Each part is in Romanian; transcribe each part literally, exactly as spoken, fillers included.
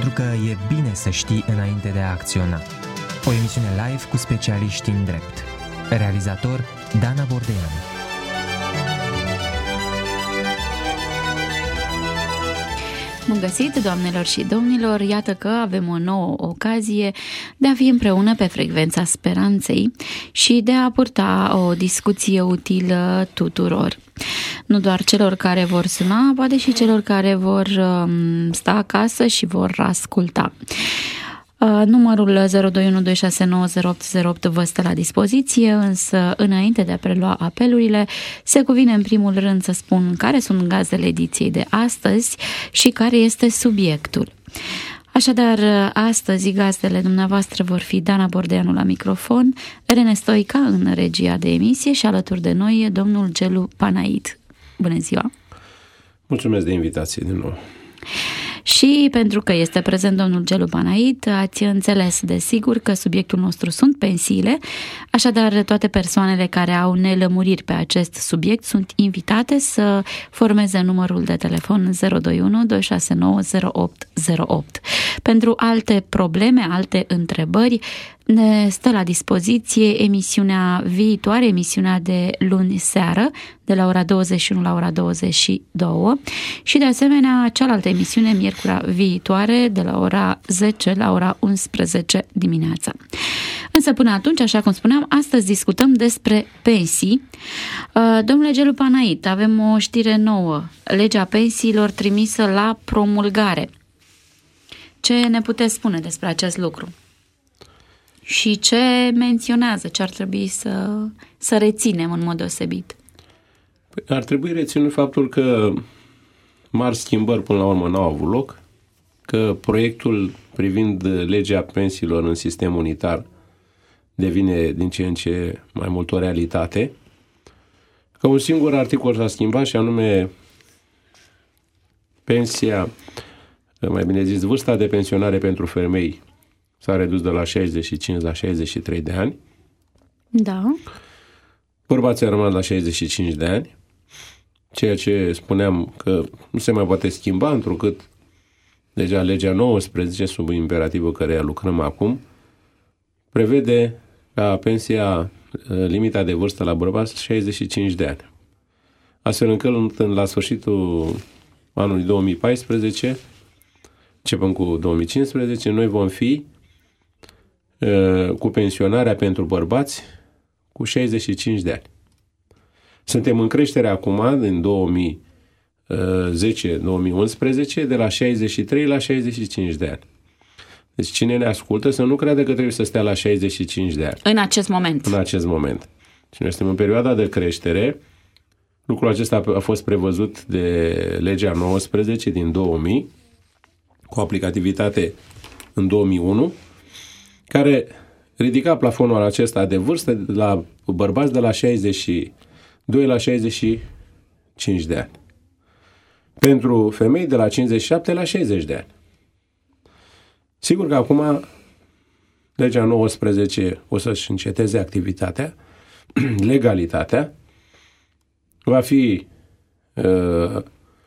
pentru că e bine să știi înainte de a acționa. O emisiune live cu specialiști în drept. Realizator Dana Bordeanu. Bun găsit, doamnelor și domnilor! Iată că avem o nouă ocazie de a fi împreună pe frecvența speranței și de a purta o discuție utilă tuturor. Nu doar celor care vor suna, poate și celor care vor sta acasă și vor asculta. Numărul zero doi unu doi șase nouă zero opt zero opt vă stă la dispoziție, însă înainte de a prelua apelurile, se cuvine în primul rând să spun care sunt gazdele ediției de astăzi și care este subiectul. Așadar, astăzi gazdele dumneavoastră vor fi Dana Bordeanu la microfon, Rene Stoica în regia de emisie și alături de noi domnul Gelu Panait. Bună ziua! Mulțumesc de invitație din nou! Și pentru că este prezent domnul Gelu Panait, ați înțeles desigur că subiectul nostru sunt pensiile, așadar toate persoanele care au nelămuriri pe acest subiect sunt invitate să formeze numărul de telefon zero doi unu doi șase nouă zero opt zero opt. Pentru alte probleme, alte întrebări, ne stă la dispoziție emisiunea viitoare, emisiunea de luni seară, de la ora douăzeci și unu la ora douăzeci și două și de asemenea cealaltă emisiune miercurea viitoare, de la ora zece la ora unsprezece dimineața. Însă până atunci, așa cum spuneam, astăzi discutăm despre pensii. Domnule Gelu Panait, avem o știre nouă, legea pensiilor trimisă la promulgare. Ce ne puteți spune despre acest lucru? Și ce menționează, ce ar trebui să, să reținem în mod deosebit? Ar trebui reținut faptul că mari schimbări până la urmă n-au avut loc, că proiectul privind legea pensiilor în sistem unitar devine din ce în ce mai mult o realitate, că un singur articol s-a schimbat și anume pensia, mai bine zis, vârsta de pensionare pentru femei s-a redus de la șaizeci și cinci la șaizeci și trei de ani. Da. Bărbații au rămas la șaizeci și cinci de ani, ceea ce spuneam că nu se mai poate schimba, întrucât deja legea nouăsprezece, sub imperativul căreia lucrăm acum, prevede ca pensia, limita de vârstă la bărbați, șaizeci și cinci de ani. Astfel încât la sfârșitul anului două mii paisprezece, începând cu două mii cincisprezece, noi vom fi cu pensionarea pentru bărbați cu șaizeci și cinci de ani. Suntem în creștere acum, din două mii zece două mii unsprezece, de la șaizeci și trei la șaizeci și cinci de ani. Deci cine ne ascultă să nu creadă că trebuie să stea la șaizeci și cinci de ani. În acest moment. În acest moment. Și noi suntem în perioada de creștere. Lucrul acesta a fost prevăzut de legea nouăsprezece din două mii, cu aplicativitate în două mii unu, care ridica plafonul acesta de vârstă la bărbați de la șaizeci și doi la șaizeci și cinci de ani. Pentru femei de la cincizeci și șapte la șaizeci de ani. Sigur că acum legea nouăsprezece o să-și înceteze activitatea, legalitatea, va fi uh,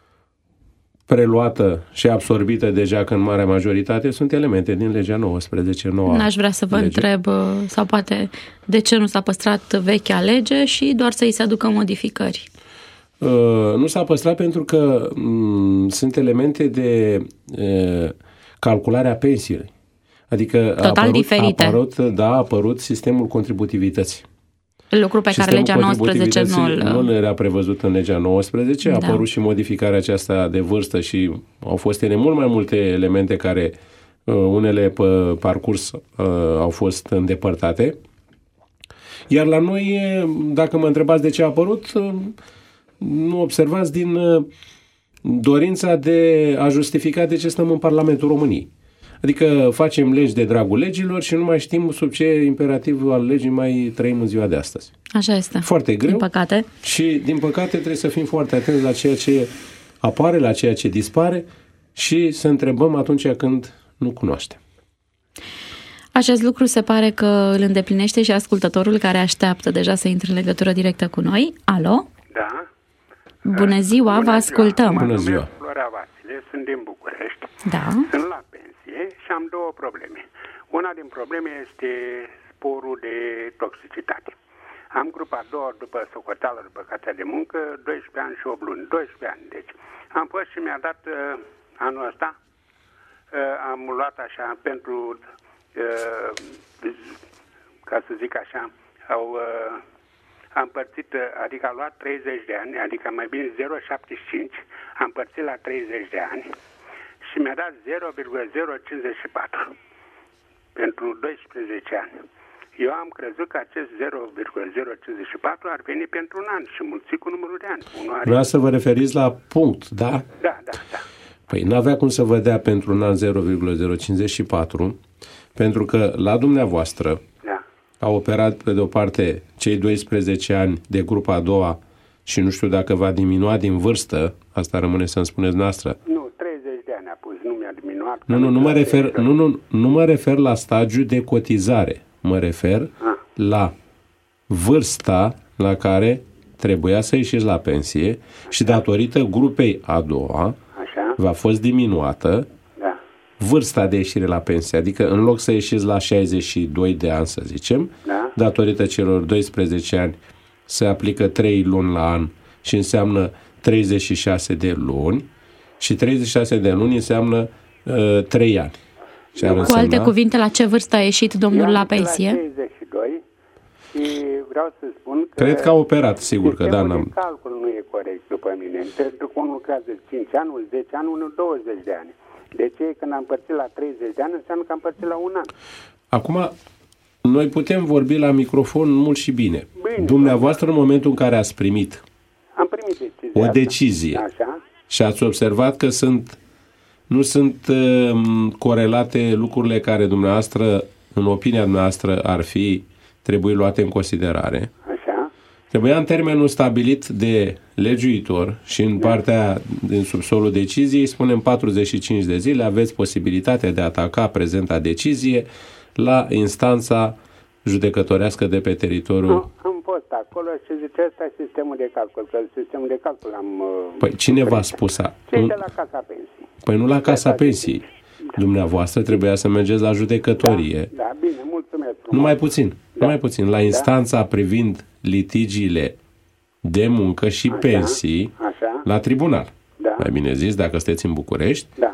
preluată și absorbită deja, că în marea majoritate sunt elemente din legea nouăsprezece. Noua N-aș vrea să vă lege. întreb, sau poate de ce nu s-a păstrat vechea lege și doar să îi se aducă modificări. Uh, nu s-a păstrat pentru că m- sunt elemente de uh, calculare a pensiei. Adică Total a apărut, diferite. A apărut, da, a apărut sistemul contributivității. Lucru pe care legea nouăsprezece nu nu era prevăzut în legea nouăsprezece, a da. apărut și modificarea aceasta de vârstă și au fost ele mult mai multe elemente care unele pe parcurs au fost îndepărtate. Iar la noi, dacă mă întrebați de ce a apărut, nu observați din dorința de a justifica de ce stăm în Parlamentul României. Adică facem legi de dragul legilor și nu mai știm sub ce imperativ al legii mai trăim în ziua de astăzi. Așa este. Foarte greu. Din păcate. Și, din păcate, trebuie să fim foarte atenți la ceea ce apare, la ceea ce dispare și să întrebăm atunci când nu cunoaștem. Acest lucru se pare că îl îndeplinește și ascultătorul care așteaptă deja să intre în legătură directă cu noi. Alo? Da. Bună ziua, Bună vă ascultăm. Ziua. Bună ziua. Florea Vasile, sunt din București. Da. Sunt la pensie și am două probleme. Una din probleme este sporul de toxicitate. Am grupa a doua după socoteală, după cartea de muncă, doisprezece ani și opt luni. doisprezece ani, deci. Am fost și mi-a dat uh, anul ăsta, uh, am luat așa pentru, uh, ca să zic așa, au, uh, am împărțit, uh, adică a luat treizeci de ani, adică mai bine zero virgulă șaptezeci și cinci, am împărțit la treizeci de ani și mi-a dat zero virgulă zero cincizeci și patru pentru doisprezece ani. Eu am crezut că acest zero virgulă zero cincizeci și patru ar veni pentru un an și mulțit cu numărul de ani. Vreau să vă referiți la punct, da? Da, da, da. Păi n-avea cum să vă dea pentru un an zero virgulă zero cincizeci și patru, pentru că la dumneavoastră da. a operat pe de o parte cei doisprezece ani de grupa a doua și nu știu dacă va diminua din vârstă, asta rămâne să-mi spuneți noastră. Nu, treizeci de ani a pus, nu mi-a diminuat. Nu, nu, nu mă refer, nu, nu, nu mă refer la stagiul de cotizare. Mă refer ah. la vârsta la care trebuia să ieșiți la pensie. Așa. Și datorită grupei a doua Așa. v-a fost diminuată da. vârsta de ieșire la pensie. Adică în loc să ieșiți la șaizeci și doi de ani, să zicem, da. datorită celor doisprezece ani se aplică trei luni la an și înseamnă treizeci și șase de luni și treizeci și șase de luni înseamnă uh, trei ani. Cu însemna... alte cuvinte, la ce vârstă a ieșit domnul la pensie? La treizeci și doi și vreau să spun că... Cred că a operat, sigur că da. Sistemul de calcul nu e corect după mine. Pentru că unul lucrează cinci ani, unul zece ani, unul douăzeci de ani. De ce? Când am împărțit la treizeci de ani, înseamnă că am împărțit la un an. Acum, noi putem vorbi la microfon mult și bine. Bine. Dumneavoastră, în momentul în care ați primit, am primit decizia o asta. decizie Așa. Și ați observat că sunt... nu sunt uh, corelate lucrurile care dumneavoastră, în opinia dumneavoastră, ar fi trebuie luate în considerare. Așa. Trebuia în termenul stabilit de legiuitor și în da. partea din subsolul deciziei, spunem patruzeci și cinci de zile, aveți posibilitatea de a ataca prezenta decizie la instanța judecătorească de pe teritoriul... Nu, am fost acolo și zice, ăsta e sistemul de calcul, că sistemul de calcul am... Păi cine v-a spus? A... Cei de la Casa Pensii. Păi nu la Casa Pensii. Da. Dumneavoastră trebuia să mergeți la judecătorie. Da, da, bine, mulțumesc frumos. Numai puțin, da. numai puțin. La instanța da. privind litigiile de muncă și așa, pensii așa. la tribunal. Da. Mai bine zis, dacă sunteți în București. Da.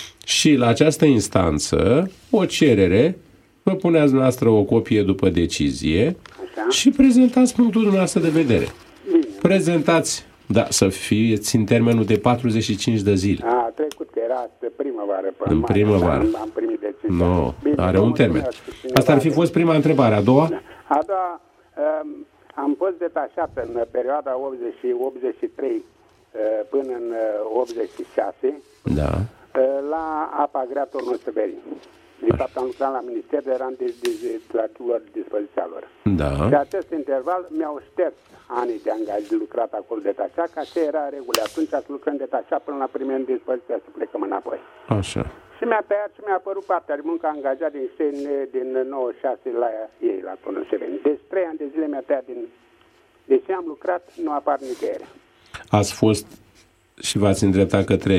Și la această instanță, o cerere, vă puneați dumneavoastră o copie după decizie așa. și prezentați punctul dumneavoastră de vedere. Bine. Prezentați, da, să fiți în termenul de patruzeci și cinci de zile. A, trecut că era primăvară. În primăvară. Am, am primit decizia. Nu, bine, are un termen. Asta ar fi fost prima întrebare. A doua? Da. A doua, um, am fost detașat în perioada optzeci și optzeci și trei uh, până în uh, optzeci și șase da. uh, la apa grea Turnul Severin. De fapt, am lucrat la minister, eram de, de, de, la lor dispoziția lor. Da. Și acest interval mi-au șters anii de angaj de lucrat acolo detașat, ca ce era regulă. Atunci să lucrăm detașat până la primim dispoziția să plecăm înapoi. Așa. Și mi-a tăiat și mi-a apărut partea de muncă angajat din Șteni din nouăzeci și șase la ei, la Turnul Severin. Deci trei ani de zile mi-a tăiat din... Deși am lucrat, nu apar nicăieri. Ați fost și v-ați îndreptat către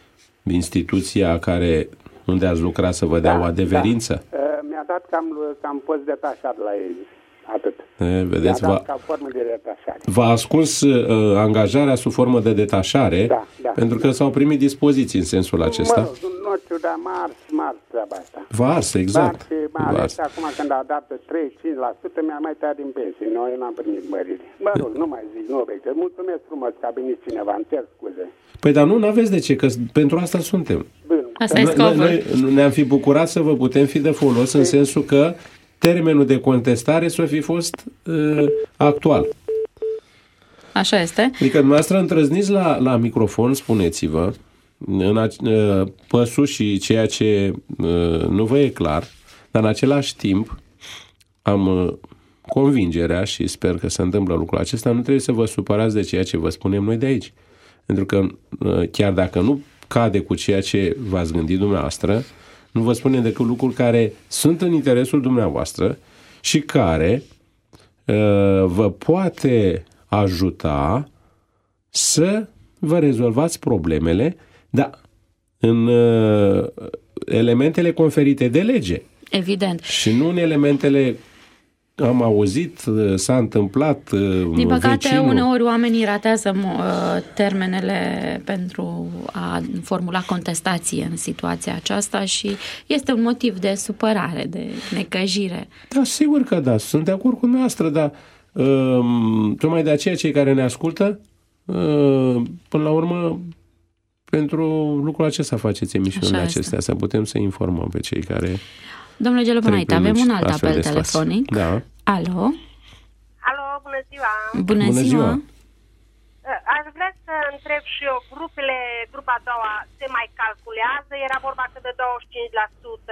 instituția care... unde ați lucrat să vă dea da, o adeverință? Da. Mi-a dat că am, că am fost detașat la ei. Atât. E, vedeți, Mi-a dat va, ca formă de detașare. V-a ascuns uh, angajarea sub formă de detașare, da, da, pentru că da. s-au primit dispoziții în sensul acesta. Mă rog, nu știu, dar m-a ars, m-a ars treaba asta. V-a ars, exact. M-a ars și acum când a dat trei cinci la sută mi-a mai tăiat din pensie. Noi n-am primit măriri. Mă rog, nu mai zic, nu obiecte. Mulțumesc frumos că a venit cineva, îmi cer scuze. Păi dar nu, n-aveți de ce, că pentru asta suntem. Bun. Asta e noi, noi ne-am fi bucurat să vă putem fi de folos în sensul că termenul de contestare să fi fost uh, actual. Așa este. Adică dumneavoastră întrăzniți la, la microfon, spuneți-vă, în a, uh, păsul și ceea ce uh, nu vă e clar, dar în același timp am uh, convingerea și sper că se întâmplă lucrul acesta, nu trebuie să vă supărați de ceea ce vă spunem noi de aici. Pentru că uh, chiar dacă nu cade cu ceea ce v-ați gândit dumneavoastră, nu vă spunem decât lucruri care sunt în interesul dumneavoastră și care uh, vă poate ajuta să vă rezolvați problemele, dar în, uh, elementele conferite de lege. Evident. Și nu în elementele am auzit, s-a întâmplat, din păcate, vecinul. uneori oamenii ratează termenele pentru a formula contestație în situația aceasta și este un motiv de supărare, de necăjire. Da, sigur că da, sunt de acord cu noastră, dar um, tocmai de aceea cei care ne ascultă, uh, până la urmă, pentru lucrul acesta faceți emisiunile acestea, să putem să informăm pe cei care... Domnule Gelopănait, avem un alt apel telefonic. Da. Alo? Alo, bună ziua! Bună, bună ziua! ziua. Aș vrea să întreb și eu, grupele, grupa a doua se mai calculează? Era vorba că de douăzeci și cinci la sută,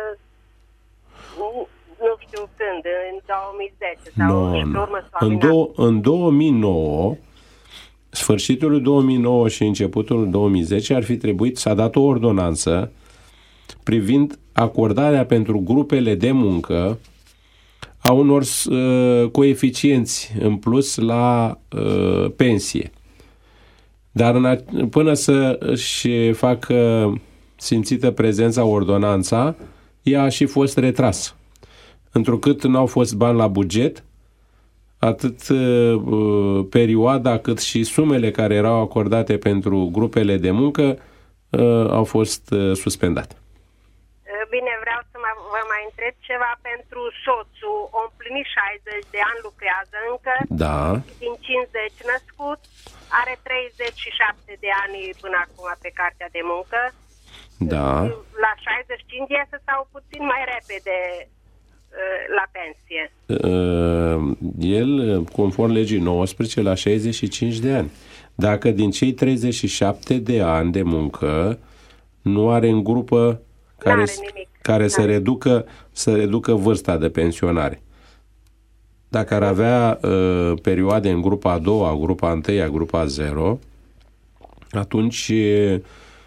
nu, nu știu când, în două mii zece sau no, și pe urmă s-a în, do- în două mii nouă, sfârșitul două mii nouă și începutul două mii zece ar fi trebuit, s-a dat o ordonanță privind acordarea pentru grupele de muncă a unor uh, coeficienți în plus la uh, pensie. Dar în a, până să își facă simțită prezența ordonanța, ea a și fost retrasă. Întrucât n-au fost bani la buget, atât uh, perioada cât și sumele care erau acordate pentru grupele de muncă uh, au fost uh, suspendate. Bine, vreau să mă, vă mai întreb ceva pentru soțul. O împlinit șaizeci de ani, lucrează încă. Da. Din cincizeci născut. Are treizeci și șapte de ani până acum pe cartea de muncă. Da. La șaizeci și cinci iese sau puțin mai repede la pensie. El, conform legii nouăsprezece, la șaizeci și cinci de ani. Dacă din cei treizeci și șapte de ani de muncă nu are în grupă care, care să, reducă, să reducă vârsta de pensionare. Dacă ar avea uh, perioade în grupa a doua, grupa a întâia, grupa a zero, atunci uh,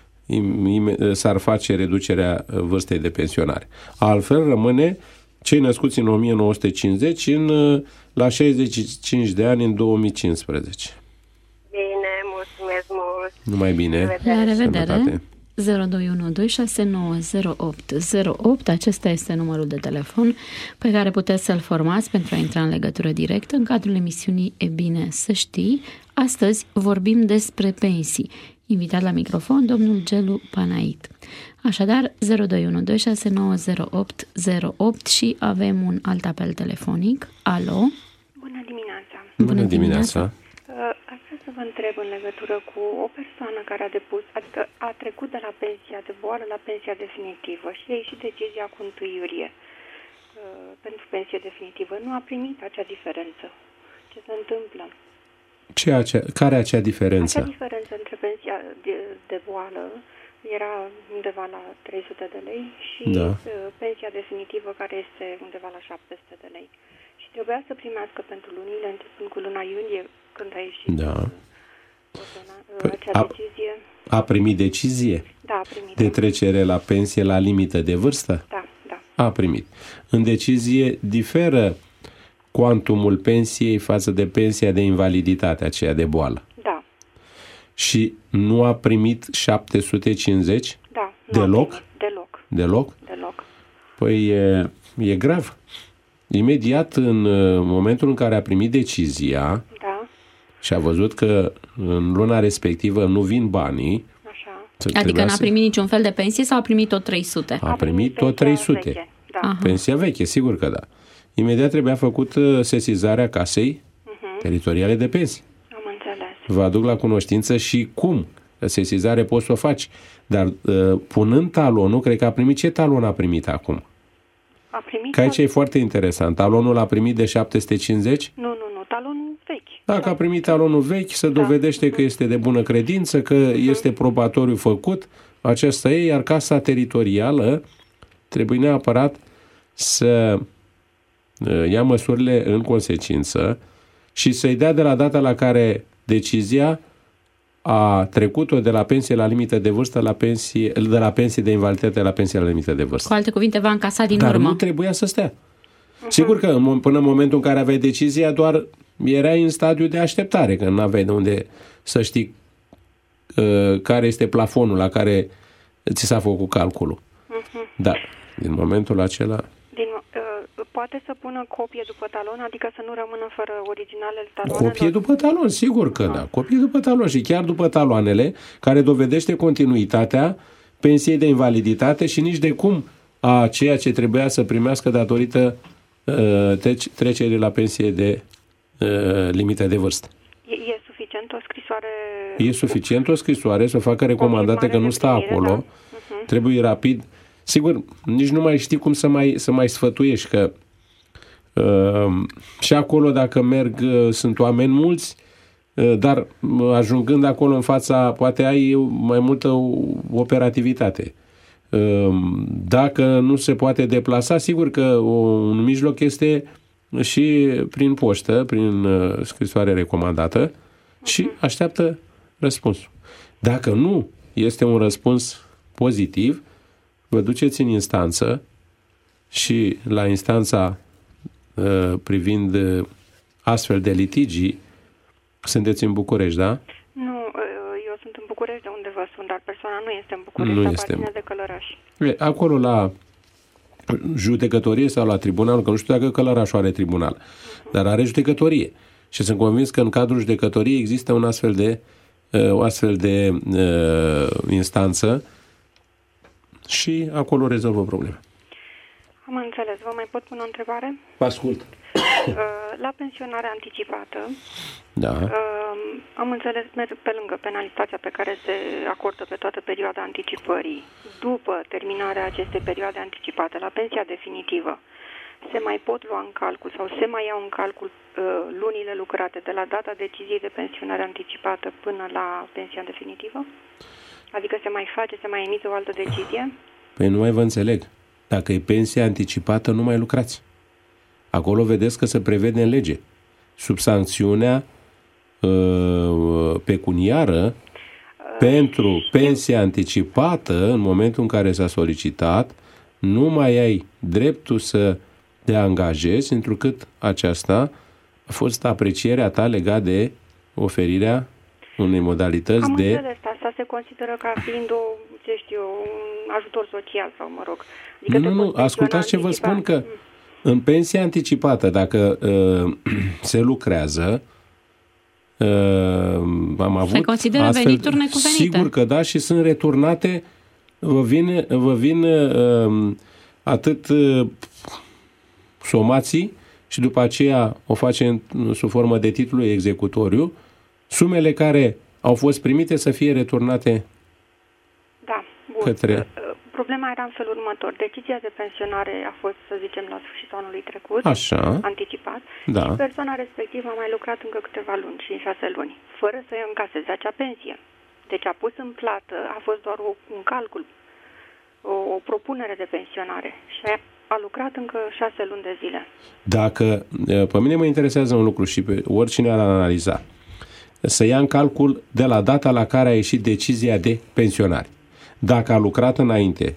im, s-ar face reducerea vârstei de pensionare. Altfel rămâne cei născuți în o mie nouă sute cincizeci în, uh, la șaizeci și cinci de ani în două mii cincisprezece. Bine, mulțumesc mult! Numai bine! La revedere! zero doi unu doi șase nouă zero opt zero opt. Acesta este numărul de telefon pe care puteți să-l formați pentru a intra în legătură directă în cadrul emisiunii E bine să știi. Astăzi vorbim despre pensii. Invitat la microfon domnul Gelu Panait. Așadar, zero doi unu doi șase nouă zero opt zero opt și avem un alt apel telefonic. Alo? Bună dimineața! Bună dimineața! Aș vrea să vă întreb în legătură cu o persoană care a depus, adică a trecut de la pensia de boală la pensia definitivă și a ieșit decizia cu întâi iulie pentru pensie definitivă. Nu a primit acea diferență. Ce se întâmplă? Ce acea, care acea diferență? Acea diferență între pensia de, de boală era undeva la trei sute de lei și da. pensia definitivă care este undeva la șapte sute de lei. Și trebuia să primească pentru lunile începând cu luna iunie, când a ieșit da. păi acea a, decizie. A primit decizie? Da, a primit. De trecere la pensie la limită de vârstă? Da, da. A primit. În decizie diferă cuantumul pensiei față de pensia de invaliditate, aceea de boală. Da. Și nu a primit șapte sute cincizeci? Da. Deloc? Deloc. Deloc? Deloc. Păi e, e grav. Imediat în momentul în care a primit decizia da. și a văzut că în luna respectivă nu vin banii, așa. Adică n-a primit niciun fel de pensie sau a primit tot trei sute? A, a primit, primit tot trei sute. Veche. Da. Pensia veche, sigur că da. Imediat trebuia făcut sesizarea casei uh-huh. teritoriale de pensii. Am înțeles. Vă aduc la cunoștință și cum. Sesizare poți să o faci. Dar punând talonul, cred că a primit. Ce talon a primit acum? A primit că aici e foarte interesant. Talonul a primit de șapte sute cincizeci? Nu, nu, nu. Talonul vechi. Dacă a primit talonul vechi, se dovedește da. că este de bună credință, că uh-huh. este probatoriu făcut. Acesta e, iar casa teritorială trebuie neapărat să ia măsurile în consecință și să-i dea de la data la care decizia a trecut-o de la pensie la limită de vârstă la pensie, de la pensie de invaliditate la pensie la limită de vârstă. Cu alte cuvinte, va încasa din Dar urmă. Dar nu trebuia să stea. Uh-huh. Sigur că până în momentul în care aveai decizia, doar erai în stadiu de așteptare, că nu aveai de unde să știi uh, care este plafonul la care ți s-a făcut calculul. Uh-huh. Dar, din momentul acela... Din, uh, poate să pună copie după talon, adică să nu rămână fără originalele taloanelor? Copie după talon, sigur că da. Copie după talon și chiar după taloanele, care dovedește continuitatea pensiei de invaliditate și nici de cum a ceea ce trebuia să primească datorită uh, trecerii la pensie de uh, limită de vârstă. E, e suficient o scrisoare? E suficient o scrisoare, să o facă recomandate că nu stă acolo. Da. Uh-huh. Trebuie rapid. Sigur, nici nu mai știi cum să mai, să mai sfătuiești, că uh, și acolo dacă merg uh, sunt oameni mulți, uh, dar uh, ajungând acolo în fața, poate ai mai multă operativitate. Uh, dacă nu se poate deplasa, sigur că un mijloc este și prin poștă, prin uh, scrisoare recomandată și așteaptă răspunsul. Dacă nu este un răspuns pozitiv, vă duceți în instanță și la instanța uh, privind uh, astfel de litigii, sunteți în București, da? Nu, eu sunt în București, de unde vă sunt, dar persoana nu este în București, nu aparține este. de Călăraș. E, acolo la judecătorie sau la tribunal, că nu știu dacă Călărașul are tribunal, uh-huh. dar are judecătorie. Și sunt convins că în cadrul judecătoriei există un astfel de, uh, o astfel de uh, instanță și acolo rezolvă problema. Am înțeles. Vă mai pot pune o întrebare? Vă ascult. La pensionarea anticipată, da. am înțeles, pe lângă penalitatea pe care se acordă pe toată perioada anticipării, după terminarea acestei perioade anticipate, la pensia definitivă, se mai pot lua în calcul sau se mai iau în calcul lunile lucrate de la data deciziei de pensionare anticipată până la pensia definitivă? Adică se mai face, se mai emite o altă decizie? Păi nu mai vă înțeleg. Dacă e pensia anticipată, nu mai lucrați. Acolo vedeți că se prevede în lege. Sub sancțiunea uh, pecuniară uh, pentru pensia anticipată, în momentul în care s-a solicitat, nu mai ai dreptul să te angajezi, întrucât aceasta a fost aprecierea ta legat de oferirea unei modalități Am de... înțeles, asta se consideră ca fiind o, ce știu, un ajutor social sau, mă rog. Adică nu, nu, ascultați ce vă spun, că în pensia anticipată, dacă uh, se lucrează, uh, am avut se consideră astfel, venituri necuvenite. Sigur că da, și sunt returnate, vă vin, vă vin uh, atât uh, somații și după aceea o face în, sub formă de titlu executoriu, sumele care au fost primite să fie returnate da, bun. către... Problema era în felul următor. Decizia de pensionare a fost, să zicem, la sfârșitul anului trecut, Așa. anticipat, Da. și persoana respectivă a mai lucrat încă câteva luni, cinci șase luni, fără să încaseze acea pensie. Deci a pus în plată, a fost doar o, un calcul, o, o propunere de pensionare și a, a lucrat încă șase luni de zile. Dacă, pe mine mă interesează un lucru și pe oricine ar analiza, să ia în calcul de la data la care a ieșit decizia de pensionare. Dacă a lucrat înainte,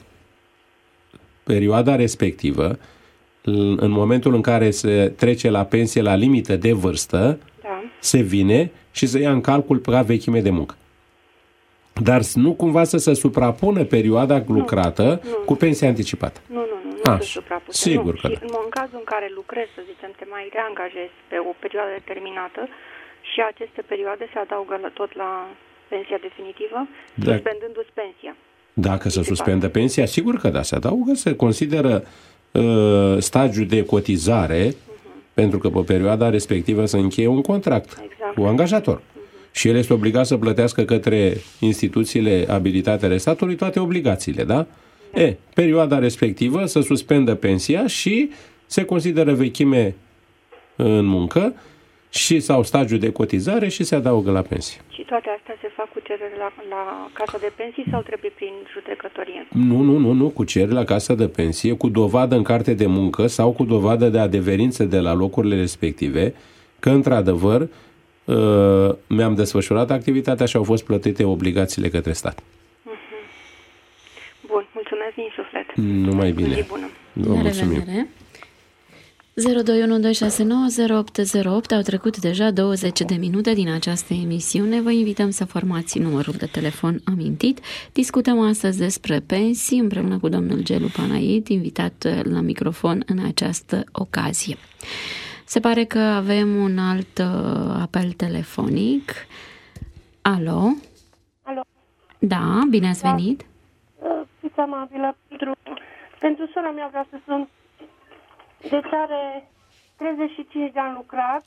perioada respectivă, în momentul în care se trece la pensie la limită de vârstă, da. se vine și se ia în calcul ca vechime de muncă. Dar nu cumva să se suprapună perioada nu, lucrată nu, cu pensia anticipată. Nu, nu, nu, nu Așa, se suprapune. sigur nu. că și da. în, în cazul în care lucrezi, să zicem, te mai reangajezi pe o perioadă determinată și aceste perioade se adaugă la, tot la pensia definitivă, da. suspendându-ți pensia. Dacă se suspendă pensia, sigur că da, se adaugă, se consideră uh, stagiul de cotizare, uh-huh. pentru că pe perioada respectivă se încheie un contract exact. cu angajator. Uh-huh. Și el este obligat să plătească către instituțiile abilitate ale statului toate obligațiile, da? da? E, perioada respectivă se suspendă pensia și se consideră vechime în muncă și sau stagiu de cotizare și se adaugă la pensie. Și toate astea se fac cu cerere la, la casa de pensii sau trebuie prin judecătorie? Nu, nu, nu, nu, cu cerere la casa de pensie, cu dovadă în carte de muncă sau cu dovadă de adeverință de la locurile respective, că într-adevăr mi-am desfășurat activitatea și au fost plătite obligațiile către stat. Uh-huh. Bun, mulțumesc din suflet. Numai bine. Zi bună. Vă mulțumim. zero doi unu doi șase nouă zero opt zero opt. Au trecut deja douăzeci de minute din această emisiune. Vă invităm să formați numărul de telefon amintit. Discutăm astăzi despre pensii împreună cu domnul Gelu Panait, invitat la microfon în această ocazie. Se pare că avem un alt apel telefonic. Alo? Alo? Da, bine ați da. venit. Fiți amabilă, pentru, pentru sora mea vreau să sun. Deci are treizeci și cinci de ani lucrat.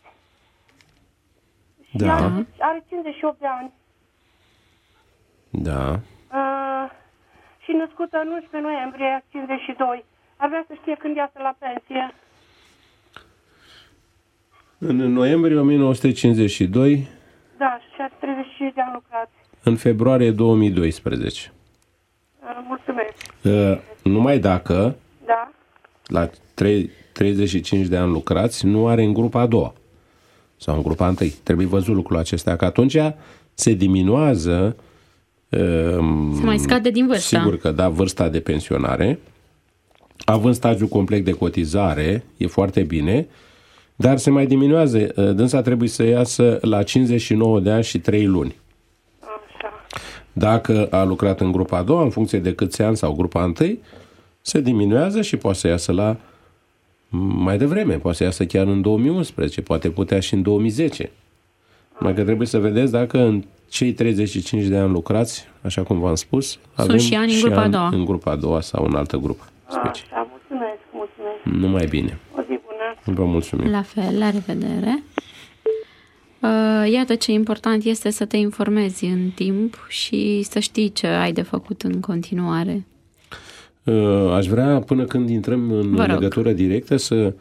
Da. Are, are cincizeci și opt de ani. Da. Uh, și născută în unsprezece noiembrie cincizeci și doi. Ar vrea să știe când iasă la pensie. În noiembrie o mie nouă sute cincizeci și doi. Da, și are treizeci și cinci de ani lucrat. În februarie două mii doisprezece. Uh, mulțumesc. Uh, numai dacă Da. la treizeci și cinci de ani lucrați nu are în grupa a doua sau în grupa a întâi. Trebuie văzut lucrul acesta, că atunci se diminuează um, Se mai scade din vârstă. Sigur că da, vârsta de pensionare. Având stagiul complet de cotizare, e foarte bine, dar se mai diminuează. Dânsa trebuie să iasă la cincizeci și nouă de ani și trei luni. Așa. Dacă a lucrat în grupa a doua, în funcție de câți ani, sau grupa a întâi, se diminuează și poate să iasă la mai devreme, poate să iasă chiar în două mii unsprezece, poate putea și în două mii zece. Mai că trebuie să vedeți dacă în cei treizeci și cinci de ani lucrați, așa cum v-am spus, avem și ani în grupa a doua. în grupa a doua sau în altă grupă specială. Așa, mulțumesc, mulțumesc. Numai bine. O zi bună. Vă mulțumim. La fel, la revedere. Iată ce important este să te informezi în timp și să știi ce ai de făcut în continuare. Aș vrea, până când intrăm în legătură directă, să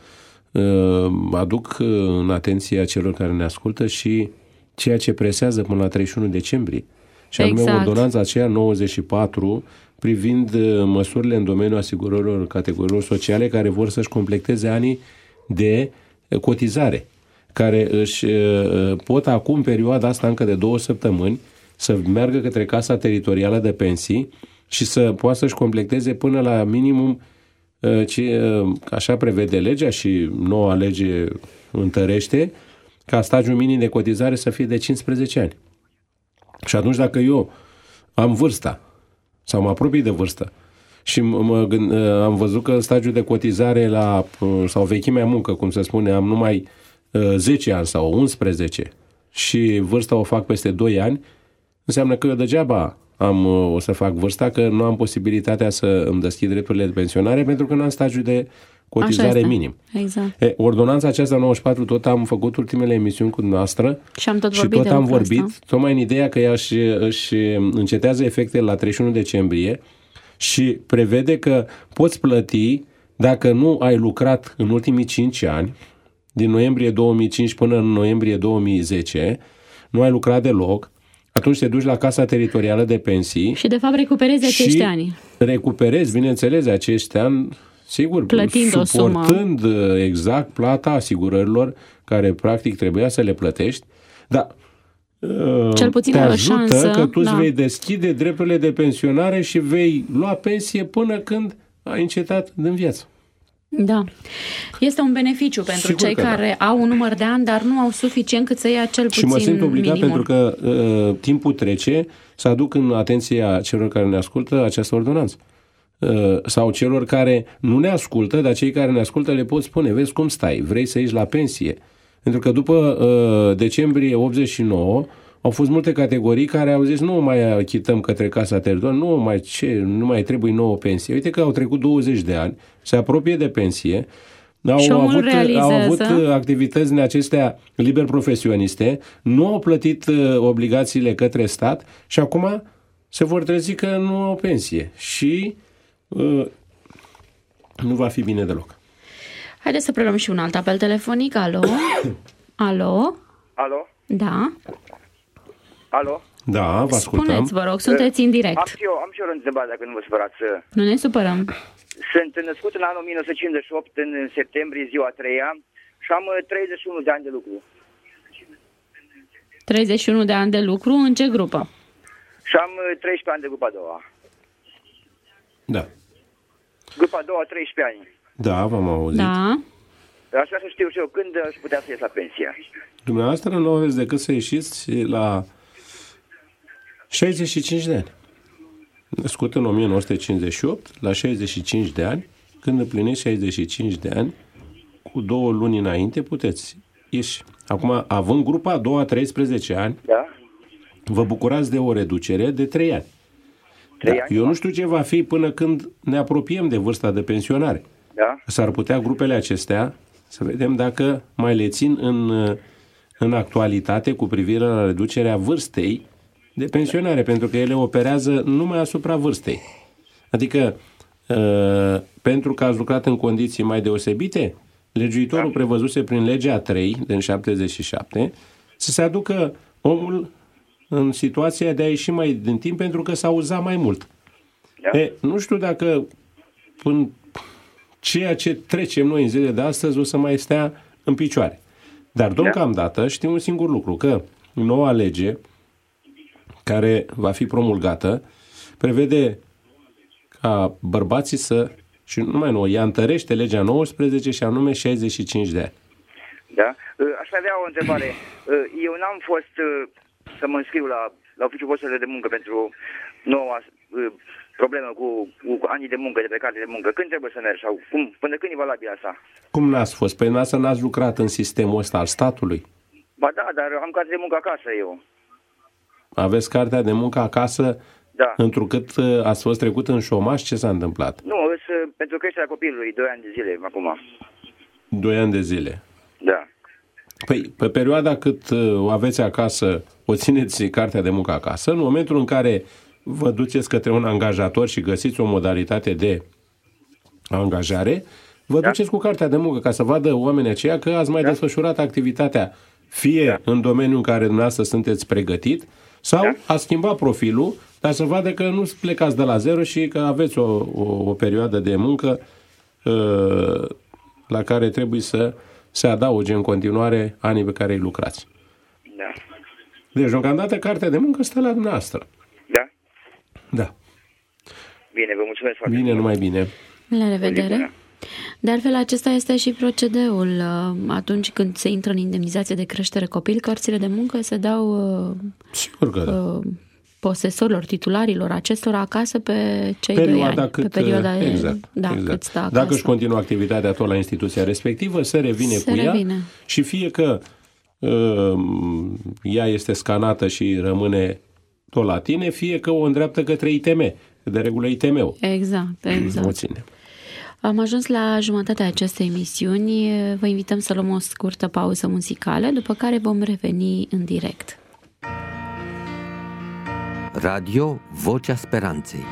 aduc în atenția celor care ne ascultă și ceea ce presează până la treizeci și unu decembrie. Și anume exact. ordonanța aceea nouăzeci și patru privind măsurile în domeniul asigurărilor categoriilor sociale care vor să-și completeze anii de cotizare, care își pot acum, în perioada asta încă de două săptămâni, să meargă către Casa Teritorială de Pensii și să poată să-și completeze până la minimum ce, așa prevede legea și noua lege întărește, ca stagiul minim de cotizare să fie de cincisprezece ani. Și atunci dacă eu am vârsta sau mă apropii de vârstă și mă gând, am văzut că stagiul de cotizare la, sau vechimea muncă, cum se spune, am numai zece ani sau unsprezece și vârsta o fac peste doi ani, înseamnă că eu degeaba am, o să fac vârsta, că nu am posibilitatea să îmi deschid drepturile de pensionare pentru că nu am stagiul de cotizare minim. Exact. E, ordonanța aceasta nouăzeci și patru, tot am făcut ultimele emisiuni cu dumneavoastră și, am tot și vorbit tot de am vorbit, asta. tocmai în ideea că ea își, își încetează efectele la treizeci și unu decembrie și prevede că poți plăti dacă nu ai lucrat în ultimii cinci ani, din noiembrie două mii cinci până în noiembrie două mii zece, nu ai lucrat deloc, atunci te duci la Casa Teritorială de Pensii și de fapt recuperezi acești și ani. recuperezi, bineînțeles, acești ani, sigur, plătind suportând o sumă. exact plata asigurărilor care practic trebuia să le plătești, dar cel puțin te o ajută șansă, că tu da. îți vei deschide drepturile de pensionare și vei lua pensie până când ai încetat din viață. Da. Este un beneficiu pentru Sigur cei care da. au un număr de ani, dar nu au suficient cât să ia cel puțin minimul. Și mă simt obligat minimul. pentru că uh, timpul trece să aduc în atenția celor care ne ascultă această ordonanță. Uh, sau celor care nu ne ascultă, dar cei care ne ascultă le pot spune, vezi cum stai, vrei să ieși la pensie? Pentru că după uh, decembrie optzeci și nouă au fost multe categorii care au zis nu mai achităm către Casa Teritorială, nu mai, ce, nu mai trebuie nouă pensie. Uite că au trecut douăzeci de ani, se apropie de pensie, au avut, au avut activități din acestea liber profesioniste, nu au plătit obligațiile către stat și acum se vor trezi că nu au pensie și uh, nu va fi bine deloc. Haideți să preluăm și un alt apel telefonic. Alo? Alo? Alo? Da. Alo? Da, vă ascultăm. Spuneți, vă rog, sunteți în direct. Am și eu, am și eu o întrebare, dacă nu vă supărați. Nu ne supărăm. Sunt născut în anul o mie nouă sute cincizeci și opt, în septembrie, ziua a treia, și am treizeci și unu de ani de lucru. treizeci și unu de ani de lucru, în ce grupă? Și am treisprezece ani de grupa a doua. Da. Grupa a doua, treisprezece ani. Da, v-am auzit. Da. Aș vrea să știu și eu când aș putea să ies la pensie. Dumneavoastră nu aveți decât să ieșiți la șaizeci și cinci de ani. Născut în o mie nouă sute cincizeci și opt, la șaizeci și cinci de ani, când împliniți șaizeci și cinci de ani, cu două luni înainte puteți ieși. Acum, având grupa a doua, treisprezece ani, Da? vă bucurați de o reducere de trei ani. Trei Da, ani? eu nu știu ce va fi până când ne apropiem de vârsta de pensionare. Da? S-ar putea grupele acestea să vedem dacă mai le țin în, în actualitate cu privire la reducerea vârstei de pensionare, pentru că ele operează numai asupra vârstei. Adică, uh, pentru că ați lucrat în condiții mai deosebite, legiuitorul da. prevăzuse prin legea trei din șaptezeci și șapte să se aducă omul în situația de a ieși mai din timp pentru că s-a uzat mai mult. Da. E, nu știu dacă până ceea ce trecem noi în zilele de astăzi o să mai stea în picioare. Dar deocamdată știm un singur lucru, că noua lege care va fi promulgată prevede ca bărbații să, și nu mai nou, ea întărește legea nouăsprezece și anume șaizeci și cinci de ani. Da? Aș avea o întrebare. Eu n-am fost să mă înscriu la, la oficiul posturilor de muncă pentru noua problemă cu, cu anii de muncă, de pe carte de muncă. Când trebuie să merg? Sau cum, până când e valabil asta? Cum n-ați fost? Păi n-ați, n-ați lucrat în sistemul ăsta al statului? Ba da, dar am carte de muncă acasă eu. Aveți cartea de muncă acasă? Da. Întrucât ați fost trecut în șomaș, ce s-a întâmplat? Nu, îs, pentru creșterea copilului, doi ani de zile acum. Doi ani de zile. Da. Păi, pe perioada cât o aveți acasă, o țineți cartea de muncă acasă, în momentul în care vă duceți către un angajator și găsiți o modalitate de angajare, vă da. duceți cu cartea de muncă ca să vadă oamenii aceia că ați mai da. desfășurat activitatea fie da. în domeniul în care dumneavoastră sunteți pregătit sau da. ați schimbat profilul, dar să vadă că nu plecați de la zero și că aveți o, o, o perioadă de muncă uh, la care trebuie să se adauge în continuare anii pe care îi lucrați. Da. Deci, deocamdată, cartea de muncă stă la dumneavoastră. Da? Da. Bine, vă mulțumesc foarte Bine, mult. numai bine. La revedere. De altfel, acesta este și procedeul. Atunci când se intră în indemnizație de creștere copil, cărțile de muncă se dau Sigur că da. posesorilor, titularilor acestora acasă pe cei perioada doi ani. Cât, pe perioada exact, da, exact. cât stă acasă. Dacă își continuă activitatea tot la instituția respectivă, se revine se cu revine. ea și fie că uh, ea este scanată și rămâne tot la tine, fie că o îndreaptă către I T M, de regulă I T M-ul. Exact, exact. O ține. Am ajuns la jumătatea acestei emisiuni. Vă invităm să luăm o scurtă pauză muzicală, după care vom reveni în direct. Radio Vocea Speranței.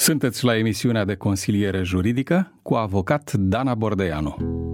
Sunteți la emisiunea de consiliere juridică cu avocat Dana Bordeanu.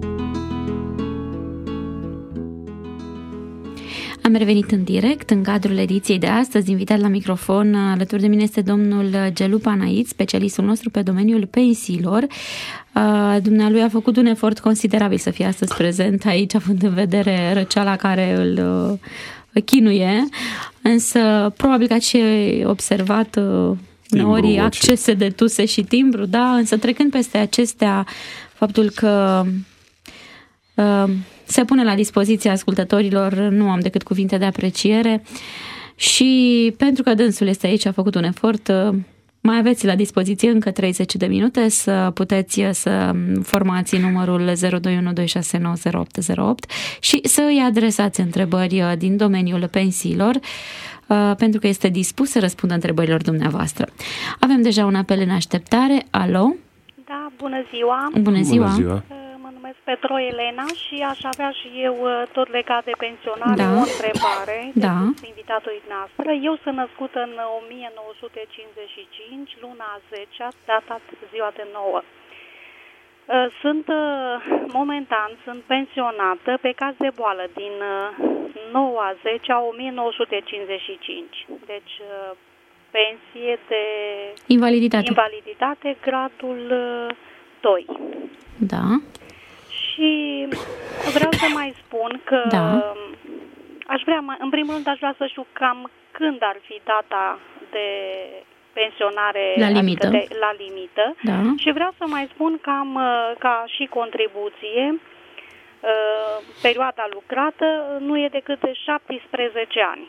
Am revenit în direct în cadrul ediției de astăzi. Invitat la microfon alături de mine este domnul Gelu Panait, specialistul nostru pe domeniul pensiilor. Dumnealui a făcut un efort considerabil să fie astăzi prezent aici, având în vedere răceala care îl chinuie, însă probabil că ați și observat uneori accese de tuse și timbru, da, însă trecând peste acestea, faptul că uh, se pune la dispoziția ascultătorilor, nu am decât cuvinte de apreciere și pentru că dânsul este aici, a făcut un efort, uh, mai aveți la dispoziție încă treizeci de minute să puteți să formați numărul zero doi unu doi șase nouă zero opt zero opt și să îi adresați întrebări din domeniul pensiilor, pentru că este dispus să răspundă întrebărilor dumneavoastră. Avem deja un apel în așteptare. Alo? Da, bună ziua! Bună ziua! Bună ziua. Mă numesc Petro Elena și aș avea și eu, tot legat de pensionare, da. o întrebare da. de invitatului noastră. Eu sunt născută în o mie nouă sute cincizeci și cinci, luna a zecea, data ziua de nouă. Sunt, momentan, sunt pensionată pe caz de boală din nouă a zecea o mie nouă sute cincizeci și cinci. Deci, pensie de invaliditate, invaliditate gradul doi. Da. Și vreau să mai spun că da. aș vrea, în primul rând, aș vrea să știu cam când ar fi data de pensionare la limită, de, la limită. Da. Și vreau să mai spun cam ca și contribuție, perioada lucrată nu e decât de șaptesprezece ani.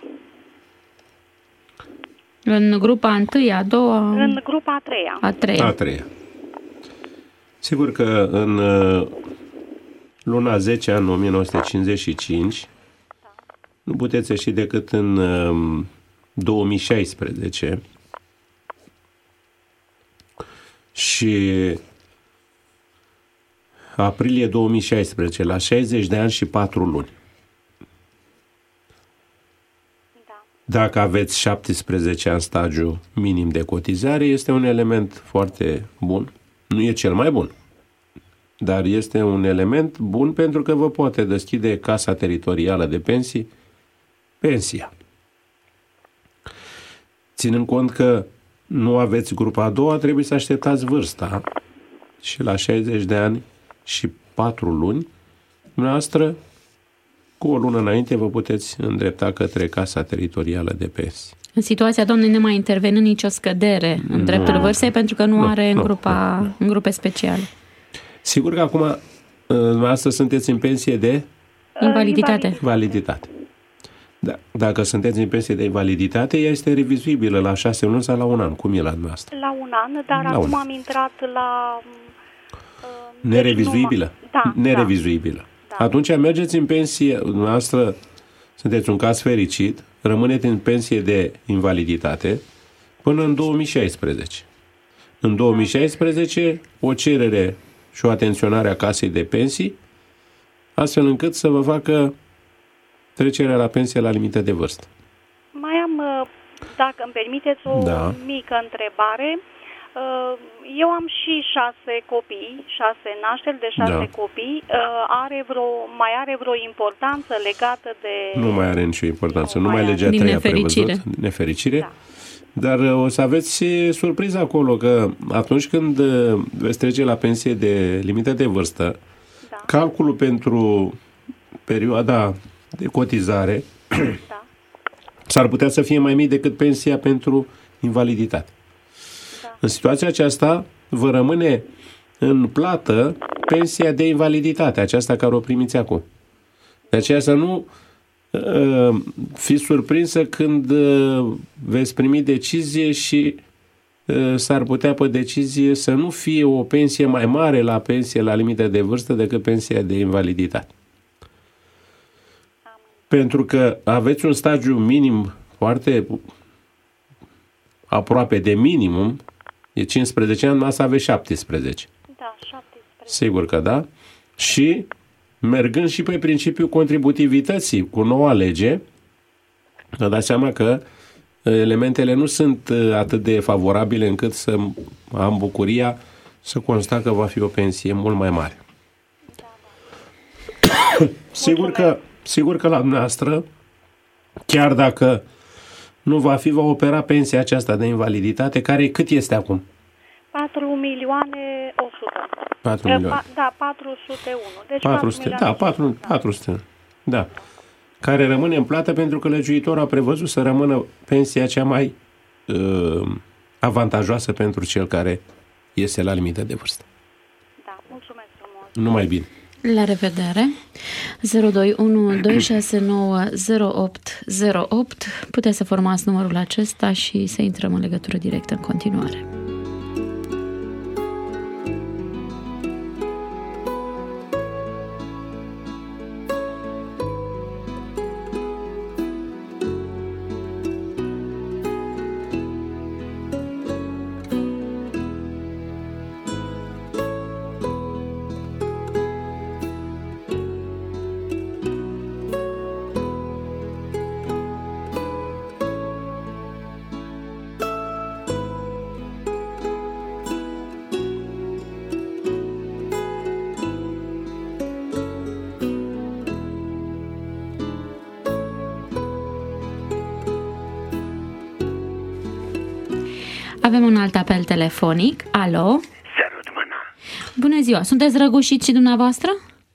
În grupa a întâia, a doua? În grupa a treia. A treia. A treia. Sigur că în luna zece an o mie nouă sute cincizeci și cinci da. nu puteți ieși decât în două mii șaisprezece și aprilie două mii șaisprezece, la șaizeci de ani și patru luni. Da. Dacă aveți șaptesprezece ani stagiu minim de cotizare, este un element foarte bun. Nu e cel mai bun, dar este un element bun pentru că vă poate deschide Casa Teritorială de Pensii, pensia. Ținând cont că nu aveți grupa a doua, trebuie să așteptați vârsta și la șaizeci de ani și patru luni, dumneavoastră, cu o lună înainte, vă puteți îndrepta către Casa Teritorială de Pensii. În situația doamnei ne mai intervine nicio scădere în dreptul vârstei pentru că nu, nu are în, grupa, nu, nu. în grupe speciale. Sigur că acum, dumneavoastră sunteți în pensie de invaliditate. invaliditate. Da. Dacă sunteți în pensie de invaliditate, ea este revizuibilă la șase luni sau la un an. Cum e la dumneavoastră? La un an, dar la acum am intrat la... Uh, nerevizuibilă? Da. Nerevizuibilă. Da. Atunci mergeți în pensie, dumneavoastră sunteți un caz fericit, rămâneți în pensie de invaliditate până în două mii șaisprezece. În două mii șaisprezece, o cerere și o atenționare a Casei de Pensii, astfel încât să vă facă trecerea la pensie la limită de vârstă. Mai am, dacă îmi permiteți, o da. mică întrebare. Eu am și șase copii, șase nașteri de șase da. copii. Are vreo, mai are vreo importanță legată de... Nu mai are nicio importanță. Nu Numai legea treia prevăzut. Nefericire. Da. Dar o să aveți surpriză acolo că atunci când veți trece la pensie de limită de vârstă, da. calculul pentru perioada de cotizare da. s-ar putea să fie mai mic decât pensia pentru invaliditate. Da. În situația aceasta vă rămâne în plată pensia de invaliditate, aceasta care o primiți acum. De aceea să nu uh, fiți surprinsă când uh, veți primi decizie și uh, s-ar putea pe decizie să nu fie o pensie mai mare la pensie la limită de vârstă decât pensia de invaliditate. Pentru că aveți un stagiu minim foarte aproape de minimum, e cincisprezece ani, asta aveți șaptesprezece. Da, șaptesprezece. Sigur că da. Și mergând și pe principiul contributivității cu noua lege, vă dați seama că elementele nu sunt atât de favorabile încât să am bucuria să constat că va fi o pensie mult mai mare. Sigur că, sigur că la dumneavoastră, chiar dacă nu va fi, va opera pensia aceasta de invaliditate, care cât este acum? patru milioane o sută. patru milioane. Da, patru sute unu. Deci patru sute, da, patru, patru sute. Da. Care rămâne în plată pentru că legiuitorul a prevăzut să rămână pensia cea mai uh, avantajoasă pentru cel care este la limită de vârstă. Da, mulțumesc frumos. Numai bine. La revedere. zero doi unu doi șase nouă zero opt zero opt. Puteți să formați numărul acesta și să intrăm în legătură directă în continuare. Avem un alt apel telefonic. Alo? Sărut mâna. Bună ziua. Sunteți răgușiți și dumneavoastră?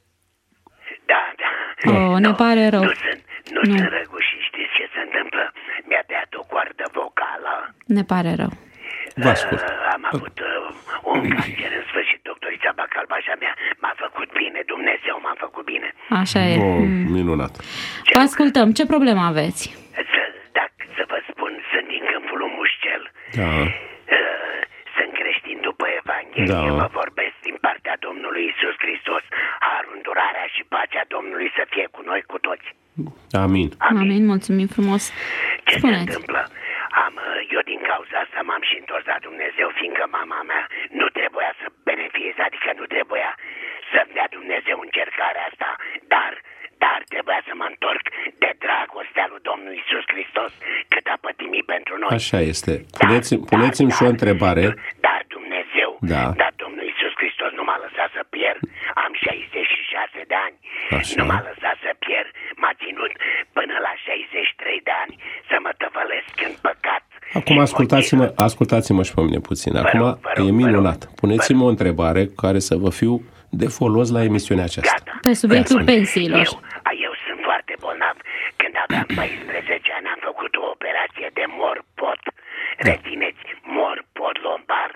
Da, da. Oh, ne nu, pare rău. Nu sunt, nu, nu. sunt răgușit. Știți ce se întâmplă? Mi-a tăiat o coardă vocală. Ne pare rău. Vă ascult. Uh, am avut uh, un cancer în sfârșit. Doctorița Bacalbașa mea m-a făcut bine. Dumnezeu m-a făcut bine. Așa e. Oh, mm. minunat. Vă ascultăm. Ce problemă aveți? Să, dacă să vă spun, sunt din Câmpul lui Mușcel. Da. Uh, sunt creștin după Evanghelie. Da. Vă vorbesc din partea Domnului Iisus Hristos. Harul, îndurarea și pacea Domnului să fie cu noi, cu toți. Amin. Amin. Amin. Mulțumim frumos. Ce Spuneți. se întâmplă? Am, eu din cauza asta m-am și întors la Dumnezeu, fiindcă mama mea nu trebuia să beneficieze, adică nu trebuia să-mi dea Dumnezeu încercarea asta, dar, dar trebuia să mă întorc de dragostea lui Domnul Iisus Hristos, cât a pătimit pentru noi. Așa este. Puneți, dar, puneți-mi dar, și o întrebare. Dar Dumnezeu, da. dar Domnul Iisus Hristos nu m-a lăsat să pierd. Am șaizeci și șase de ani. Așa. Nu m-a lăsat să pierd. M-a ținut până la șaizeci și trei de ani să mă tăvălesc în păcat. Acum ascultați-mă, ascultați-mă și pe mine puțin. Acum rog, rog, e minunat. Puneți-mă o întrebare care să vă fiu de folos la emisiunea aceasta. Gata. Pe subiectul pensiilor. Eu, eu sunt foarte bolnav. Când aveam paisprezece ani am făcut o operație de mor-pot. Da. Rețineți, mor-pot lombar.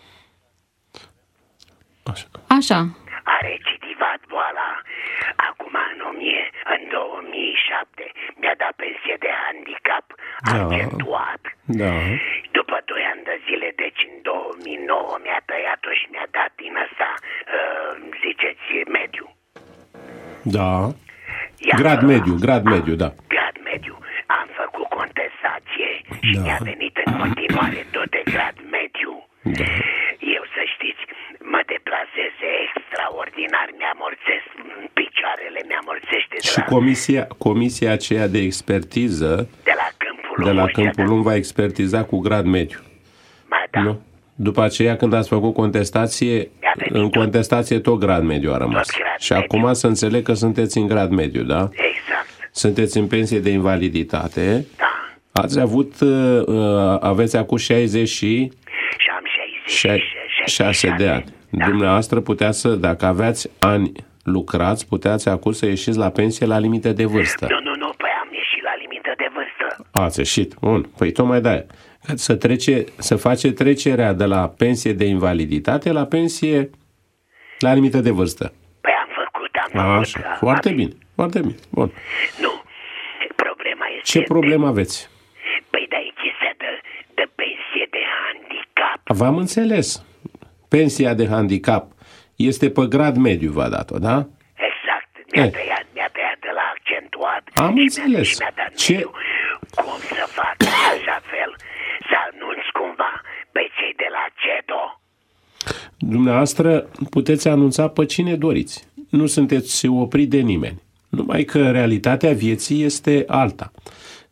Așa. Așa. A recidivat boala. Acum în, o mie, în două mii șapte mi-a dat pensie de handicap da. accentuat. Da. După doi ani de zile, deci în două mii nouă mi-a tăiat-o și mi-a dat din ăsta, uh, ziceți, mediu. Da. Iar, grad mediu, grad mediu, da. Grad mediu. Am făcut contestație și da. mi-a venit în continuare tot de grad mediu. Da. Eu, să știți, mă deplasez extraordinar, mi-amorțesc picioarele, mi-amorțește de și la... comisia, comisia aceea de expertiză de la Câmpul de la Mușcel, Câmpul Lung va expertiza cu grad mediu. Ba, da. Nu? După aceea, când ați făcut contestație, în contestație tot grad mediu a rămas. Și mediu. Acum să înțeleg că sunteți în grad mediu, da? Exact. Sunteți în pensie de invaliditate. Da. Ați avut, uh, aveți acum șaizeci și... Și am șaizeci și șase de ani. Da. Dumneavoastră puteați să, dacă aveați ani lucrați, puteați acum să ieșiți la pensie la limită de vârstă. Nu, nu, nu, păi am ieșit la limită de vârstă. Ați ieșit, bun. Păi tocmai de-aia. Să, trece, să face trecerea de la pensie de invaliditate la pensie la limită de vârstă. Păi am făcut, am Așa, făcut. foarte bine, foarte bine, bun. Nu, problema este... Ce problemă aveți? Păi da, e chestia de, de pensie de handicap. V-am înțeles. Pensia de handicap este pe grad mediu, v-a dat-o, da? Exact, mi-a tăiat, mi-a tăiat de la accentuat. Am înțeles. Și mi-a dat Ce? mediu. Cum să fac așa fel, să anunț cumva pe cei de la CEDO? Dumneavoastră puteți anunța pe cine doriți. Nu sunteți oprit de nimeni. Numai că realitatea vieții este alta.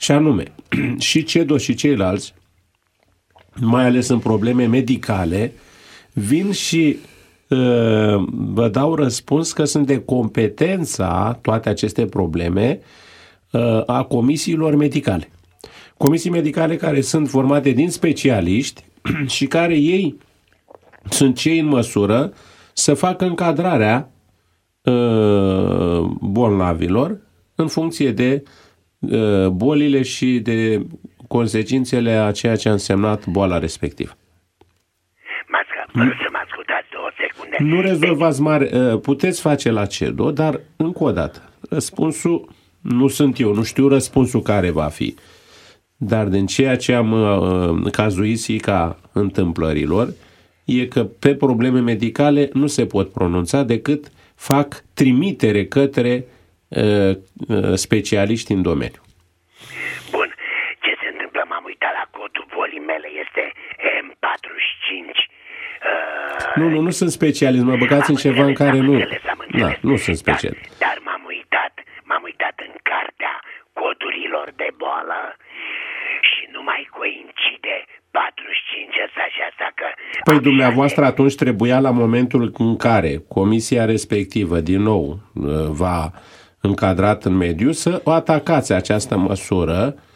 Și anume, și CEDO și ceilalți, mai ales în probleme medicale, vin și uh, vă dau răspuns că sunt de competența toate aceste probleme uh, a comisiilor medicale. Comisii medicale care sunt formate din specialiști și care ei sunt cei în măsură să facă încadrarea uh, bolnavilor în funcție de uh, bolile și de consecințele a ceea ce a însemnat boala respectivă. Să mă ascultați două secunde. Nu rezolvați mare, uh, puteți face la CEDO, dar încă o dată, răspunsul nu sunt eu, nu știu răspunsul care va fi. Dar din ceea ce am uh, cazuisica întâmplărilor, e că pe probleme medicale nu se pot pronunța decât fac trimitere către uh, uh, specialiști în domeniu. Bun. Ce se întâmplă? M-am uitat la codul bolii mele. Este M patruzeci și cinci. Uh, nu, nu, nu sunt specialist. Mă băgați în ceva în care nu... Da, nu sunt specialist. Dar, dar m-am uitat, m-am uitat în cartea codurilor de boală și nu mai coincide patruzeci și cinci ăsta și asta că... Păi dumneavoastră atunci trebuia la momentul în care comisia respectivă din nou va încadrat în mediu să o atacați această măsură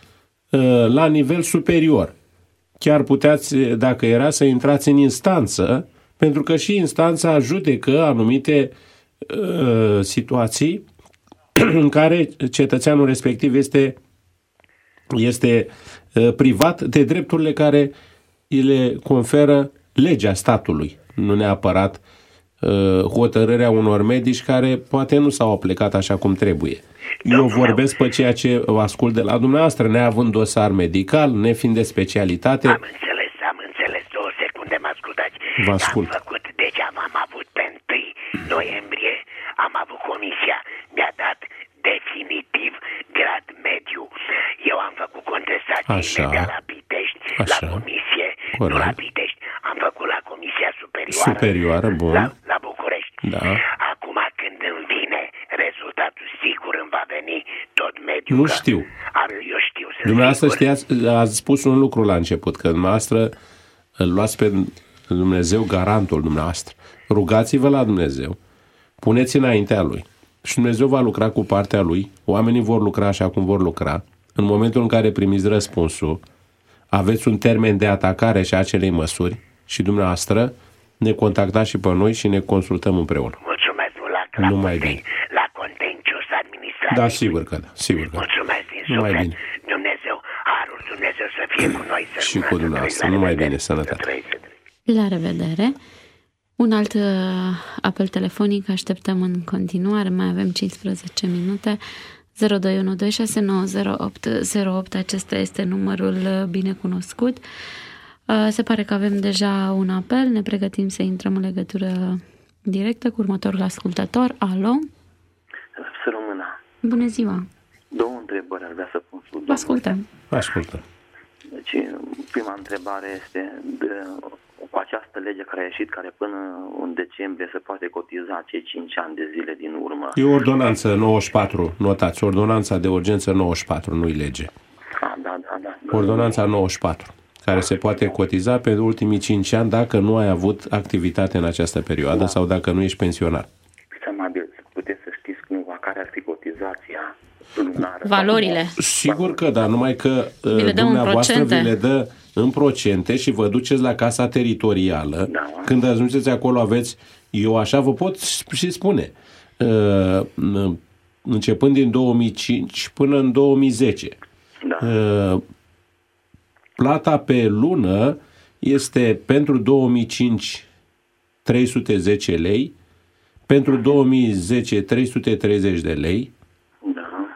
la nivel superior. Chiar puteați, dacă era, să intrați în instanță, pentru că și instanța judecă anumite uh, situații în care cetățeanul respectiv este, este uh, privat de drepturile care le conferă legea statului, nu neapărat uh, hotărârea unor medici care poate nu s-au aplicat așa cum trebuie. Eu vorbesc pe ceea ce vă ascult de la dumneavoastră, neavând dosar medical, nefiind de specialitate. Am înțeles, am înțeles. Două secunde, mă ascultați. Vă ascult. Am făcut, degeaba am avut pe întâi noiembrie, am avut comisia, mi-a dat definitiv grad mediu. Eu am făcut contestații Așa. imediat la Pitești, Așa. la comisie, Corect. nu la Pitești. Am făcut la comisia superioară. Superioară, bun. La, la București. Da. Acum când îmi vine rezultatul, sigur îmi va veni tot mediul. Nu că știu. Ar, eu știu, sunt Dumneavoastră sigur. știați, ați spus un lucru la început, că dumneavoastră îl luați pe Dumnezeu garantul dumneavoastră. Rugați-vă la Dumnezeu, puneți înaintea Lui și Dumnezeu va lucra cu partea Lui, oamenii vor lucra așa cum vor lucra. În momentul în care primiți răspunsul, aveți un termen de atacare și a acelei măsuri și dumneavoastră ne contactați și pe noi și ne consultăm împreună. Mulțumesc mult la, la, Numai conten, bine. la contencios administrativ. Da, sigur că da, sigur că da. Mulțumesc din Numai suflet. bine. Dumnezeu, harul Dumnezeu să fie cu noi. Să Și cu dumneavoastră. Numai bine, sănătate. La revedere. Un alt uh, apel telefonic așteptăm în continuare, mai avem cincisprezece minute. zero doi unu doi șase nouă zero opt zero opt, acesta este numărul uh, bine cunoscut. Uh, se pare că avem deja un apel, ne pregătim să intrăm în legătură directă cu următorul ascultător. Alo? Să rămână. Bună ziua! Două întrebări ar vrea să pun sub Vă ascultăm. Ascultă. Deci, prima întrebare este de, cu această lege care a ieșit, care până în decembrie se poate cotiza cei cinci ani de zile din urmă. E ordonanță nouăzeci și patru, notați, ordonanța de urgență nouăzeci și patru, nu-i lege. A, da, da, da. Ordonanța nouăzeci și patru, care se poate cotiza pe ultimii cinci ani dacă nu ai avut activitate în această perioadă da. sau dacă nu ești pensionar. Amabil, puteți să știți cumva care ar fi cotizația lunară? Valorile. Sigur că da, numai că vi dumneavoastră vi le dă în procente și vă duceți la casa teritorială. Da. Când ajungeți acolo aveți, eu așa vă pot și spune, începând din două mii cinci până în două mii zece. Da. Plata pe lună este pentru două mii cinci trei sute zece lei, pentru două mii zece trei sute treizeci de lei. Da.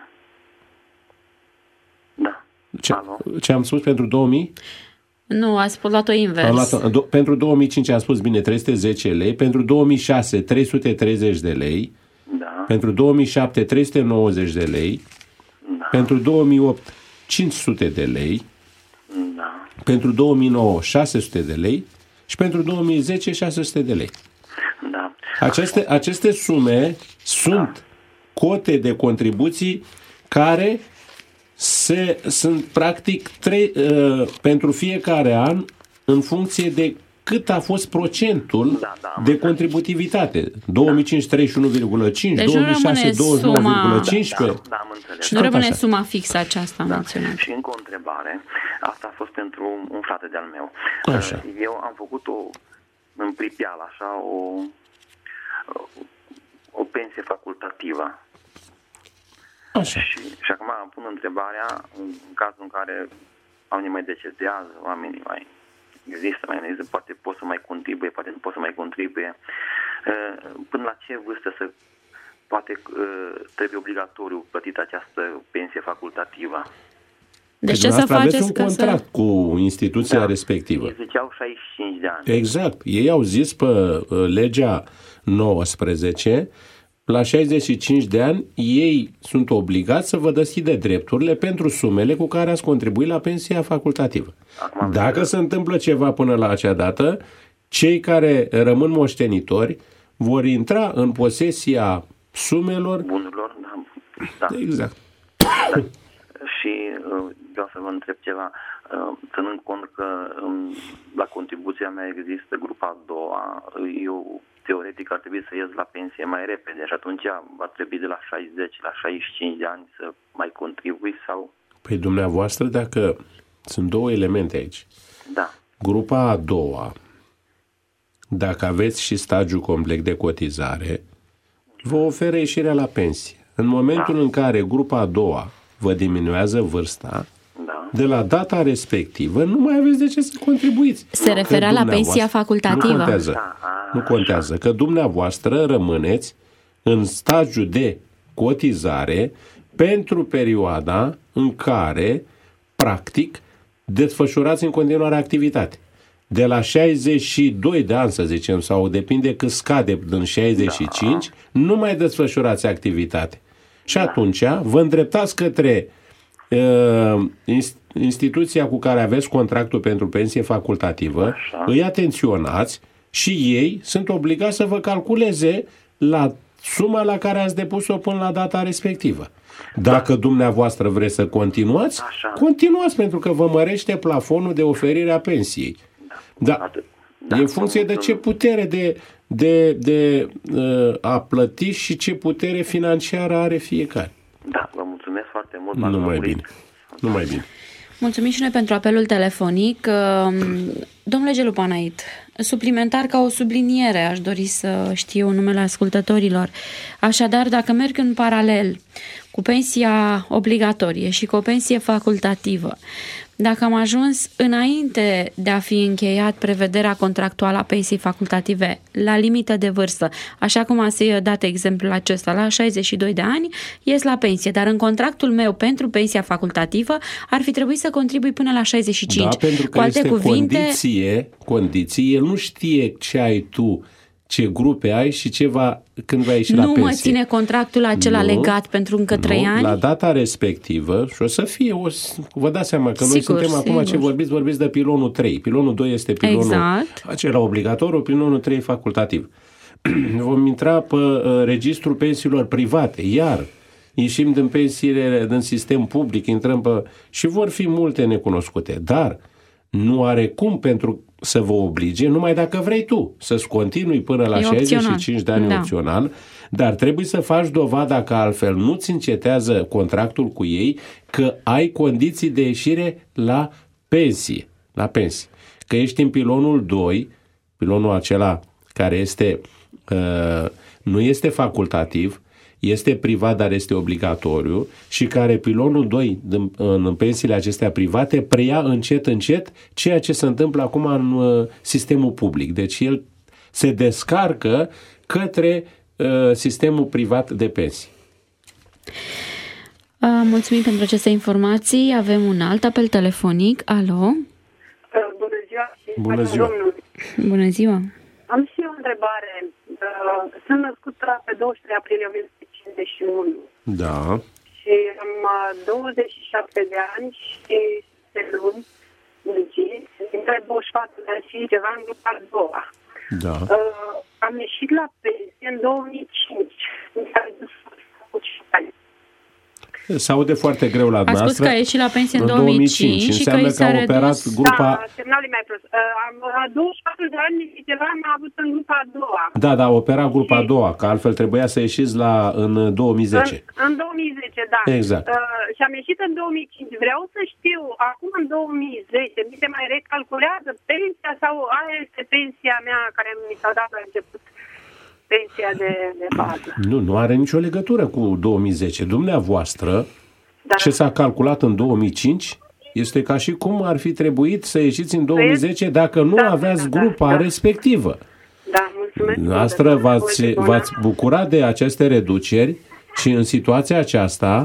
Da. Ce, ce am spus pentru două mii? Nu, ați luat-o invers. Am luat-o, do, pentru două mii cinci am spus bine trei sute zece lei, pentru două mii șase trei sute treizeci de lei, da. Pentru două mii șapte trei sute nouăzeci de lei, da. Pentru două mii opt cinci sute de lei, da. Pentru două mii nouă șase sute de lei și pentru două mii zece șase sute de lei. Da. Aceste, aceste sume sunt da. cote de contribuții care se se, sunt practic trei, uh, pentru fiecare an în funcție de cât a fost procentul da, da, de contributivitate. două mii cinci treizeci și unu virgulă cinci, deci două mii șase douăzeci și nouă virgulă cincisprezece. Da, da, am înțeles. Și nu rămâne suma fixă aceasta da. menționată. Și încă o întrebare. Asta a fost pentru un frate de-al meu. Așa. Eu am făcut o în pripial, așa, o o pensie facultativă. Așa. Și, și acum îmi pun întrebarea, în cazul în care oamenii mai decedează, oamenii mai există, mai există, poate pot să mai contribuie, poate nu pot să mai contribuie. Până la ce vârstă să poate trebuie obligatoriu plătită această pensie facultativă? Deci ce să faceți un contract să... cu instituția da. respectivă. Ei ziceau șaizeci și cinci de ani. Exact. Ei au zis pe legea nouăsprezece, la șaizeci și cinci de ani, ei sunt obligați să vă deschide drepturile pentru sumele cu care ați contribuit la pensia facultativă. Acum, dacă se întâmplă ceva până la acea dată, cei care rămân moștenitori vor intra în posesia sumelor. Bunurilor, da. da. Exact. Da. Și vreau să vă întreb ceva, ținând cont că la contribuția mea există grupa a doua, eu teoretic ar trebui să ies la pensie mai repede și atunci ar trebui de la șaizeci la șaizeci și cinci de ani să mai contribui sau... Păi dumneavoastră, dacă sunt două elemente aici. Da. Grupa a doua, dacă aveți și stagiul complet de cotizare, vă oferă ieșirea la pensie. În momentul da. în care grupa a doua vă diminuează vârsta, da. de la data respectivă nu mai aveți de ce să contribuiți. Se referea la pensia facultativă. Nu contează. Da. Nu contează. Că dumneavoastră rămâneți în stagiul de cotizare pentru perioada în care, practic, desfășurați în continuare activitate. De la șaizeci și doi de ani, să zicem, sau depinde cât scade din șaizeci și cinci, da. nu mai desfășurați activitate. Și da. atunci vă îndreptați către uh, instituția cu care aveți contractul pentru pensie facultativă, așa. îi atenționați și ei sunt obligați să vă calculeze la suma la care ați depus-o până la data respectivă. Dacă da. dumneavoastră vreți să continuați, așa. continuați, pentru că vă mărește plafonul de oferire a pensiei. Da. da. Da. E în funcție de ce putere de, de, de uh, a plăti și ce putere financiară are fiecare. Da, vă mulțumesc foarte mult. Numai bine. Numai bine. Mulțumim și noi pentru apelul telefonic. Domnule Gelu Panait, suplimentar ca o subliniere, aș dori să știu numele ascultătorilor. Așadar, dacă merg în paralel cu pensia obligatorie și cu o pensie facultativă, dacă am ajuns înainte de a fi încheiat prevederea contractuală a pensiei facultative la limită de vârstă, așa cum ați dat exemplul acesta, la șaizeci și doi de ani, ies la pensie, dar în contractul meu pentru pensia facultativă ar fi trebuit să contribui până la șaizeci și cinci. Da, pentru că cu alte este cuvinte, condiție, condiție, el nu știe ce ai tu, ce grupe ai și ce va, când va ieși nu la pensie. Nu mă ține contractul acela nu, legat pentru încă trei ani? La data respectivă, și o să fie, o, vă dați seama că sigur, noi suntem sigur. acum ce vorbiți, vorbiți de pilonul trei. Pilonul doi este pilonul exact. acela obligatoriu, pilonul trei facultativ. Vom intra pe uh, registrul pensiilor private, iar ieșim din pensiile din sistem public, intrăm pe... și vor fi multe necunoscute, dar nu are cum pentru să vă oblige, numai dacă vrei tu să-ți continui până la e șaizeci și cinci de ani da. opțional, dar trebuie să faci dovada că altfel nu-ți încetează contractul cu ei că ai condiții de ieșire la pensie, la pensie. Că ești în pilonul doi, pilonul acela care este uh, nu este facultativ, este privat, dar este obligatoriu și care pilonul doi în, în pensiile acestea private preia încet, încet ceea ce se întâmplă acum în uh, sistemul public. Deci el se descarcă către uh, sistemul privat de pensii. Uh, mulțumim pentru aceste informații. Avem un alt apel telefonic. Alo? Uh, bună ziua! Bună ziua! Bună ziua! Am și o întrebare. Uh, sunt născută pe douăzeci și trei aprilie o mie nouă sute cincizeci și unu. Da. Și am douăzeci și șapte de ani și șase luni munciți. Dintre douăzeci și patru de ani și ceva în grupa a doua. Da. Uh, am ieșit la pensie în două mii cinci. În care Se aude foarte greu la dumneavoastră. A spus că a ieșit la pensie în, în două mii cinci, și că i s-a operat redus... grupa... Da, semnalul e mai prost. Uh, am douăzeci și patru de ani și ceva am avut în grupa a doua. Da, da, opera grupa și... a doua, că altfel trebuia să ieșiți la, în două mii zece. În, în două mii zece, da. Exact. Uh, și am ieșit în două mii cinci. Vreau să știu, acum în două mii zece, mi se mai recalculează pensia sau aia este pensia mea care mi s-a dat la început? Pensia de, de bază. Nu, nu are nicio legătură cu două mii zece. Dumneavoastră, da. Ce s-a calculat în două mii cinci este ca și cum ar fi trebuit să ieșiți în două mii zece dacă nu da, aveați da, grupa da, respectivă. Da, mulțumesc. Noastră v-ați, v-ați bucurat de aceste reduceri și în situația aceasta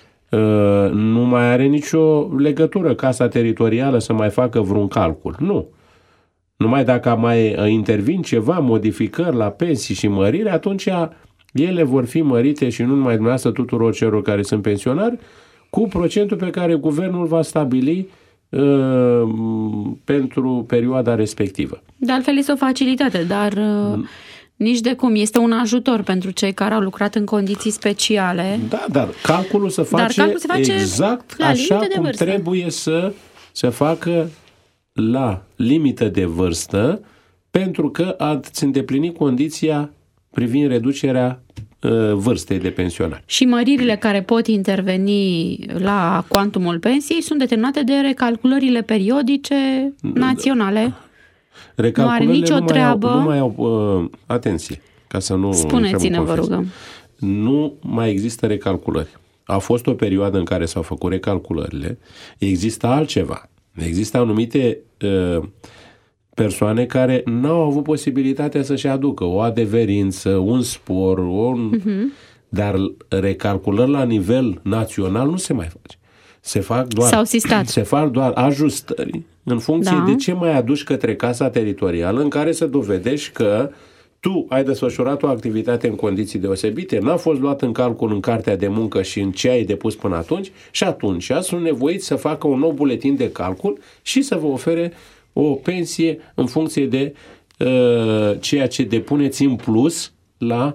nu mai are nicio legătură Casa Teritorială să mai facă vreun calcul. Nu. Numai dacă mai intervin ceva, modificări la pensii și mărire, atunci ele vor fi mărite și nu numai dumneavoastră, tuturor celor care sunt pensionari, cu procentul pe care guvernul va stabili uh, pentru perioada respectivă. De altfel este o facilitate, dar uh, mm. nici de cum. Este un ajutor pentru cei care au lucrat în condiții speciale. Da, dar calculul se face, calculul se face exact așa cum vârstă. Trebuie să se facă la limită de vârstă, pentru că ați îndeplinit condiția privind reducerea uh, vârstei de pensionare. Și măririle care pot interveni la cuantumul pensiei sunt determinate de recalculările periodice naționale. Recalculările nu are nicio nu treabă. Mai au, nu mai au uh, atenție, ca să nu... Spuneți-ne, vă rugăm. Nu mai există recalculări. A fost o perioadă în care s-au făcut recalculările. Există altceva. Există anumite uh, persoane care n-au avut posibilitatea să-și aducă o adeverință, un spor, un... Uh-huh. Dar recalculări la nivel național nu se mai face. Se fac doar, S-au sistat. Se fac doar ajustări în funcție da. de ce mai aduci către Casa Teritorială, în care să dovedești că tu ai desfășurat o activitate în condiții deosebite, n-a fost luat în calcul în cartea de muncă și în ce ai depus până atunci și atunci sunt nevoiți să facă un nou buletin de calcul și să vă ofere o pensie în funcție de uh, ceea ce depuneți în plus la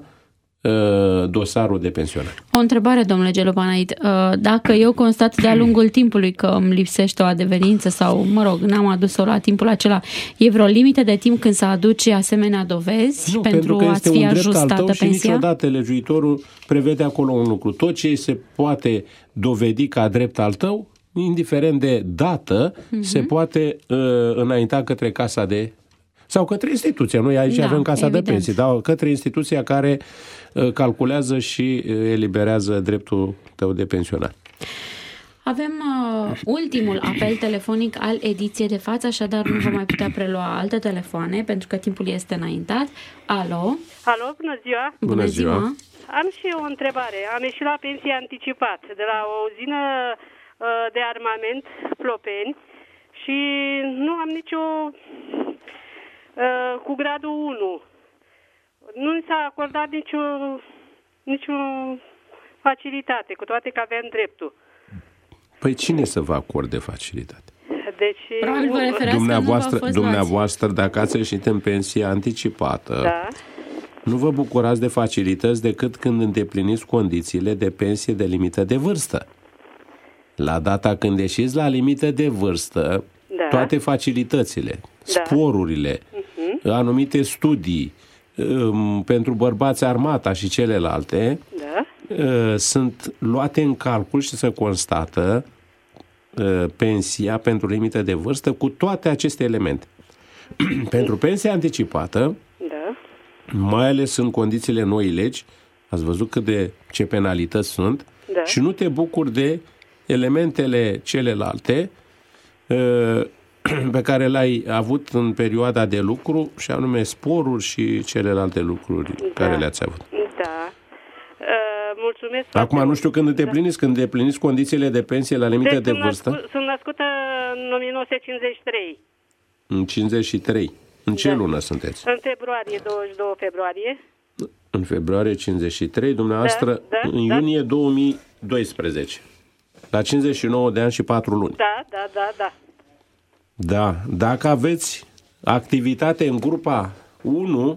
uh, dosarul de pensionare. O întrebare, domnule Gelu Panait. Uh, dacă eu constat de-a lungul timpului că îmi lipsește o adeverință sau, mă rog, n-am adus-o la timpul acela, e vreo limită de timp când să aduci asemenea dovezi nu, pentru, pentru a-ți fi ajustată al tău pensia? Și niciodată legiuitorul prevede acolo un lucru. Tot ce se poate dovedi ca drept al tău, indiferent de dată, uh-huh. se poate uh, înainta către casa de... sau către instituția. Noi aici da, avem casa evident. de pensii, dar către instituția care uh, calculează și uh, eliberează dreptul tău de pensionare. Avem uh, ultimul apel telefonic al ediției de față, așadar nu vom mai putea prelua alte telefoane, pentru că timpul este înaintat. Alo? Alo, bună ziua! Bună ziua! Am și eu o întrebare. Am ieșit la pensie anticipat de la o uzină uh, de armament Plopeni și nu am nicio... Uh, cu gradul unu. Nu mi s-a acordat nicio, nicio facilitate, cu toate că aveam dreptul. Păi cine să vă acorde facilitate? Deci, probabil vă referați dumneavoastră, că nu dumneavoastră, dacă ați ieșit în pensie anticipată, da. nu vă bucurați de facilități decât când îndepliniți condițiile de pensie de limită de vârstă. La data când ieșiți la limită de vârstă, da. toate facilitățile, da. sporurile, uh-huh. anumite studii um, pentru bărbați armata și celelalte da. uh, sunt luate în calcul și se constată uh, pensia pentru limită de vârstă cu toate aceste elemente. Pentru pensia anticipată, da. mai ales în condițiile noii legi, ați văzut cât de ce penalități sunt da. și nu te bucuri de elementele celelalte uh, pe care le-ai avut în perioada de lucru, și anume sporuri și celelalte lucruri da. care le-ați avut. Da. Uh, mulțumesc. Acum nu știu când îndepliniți, când îndepliniți condițiile de pensie la limită deci de vârstă. Sunt, sunt născută în o mie nouă sute cincizeci și trei. În cincizeci și trei. În ce da. lună sunteți? În februarie, douăzeci și doi februarie. În februarie cincizeci și trei, dumneavoastră da, da, în da. iunie două mii doisprezece. La cincizeci și nouă de ani și patru luni. Da, da, da, da. Da, dacă aveți activitate în grupa unu,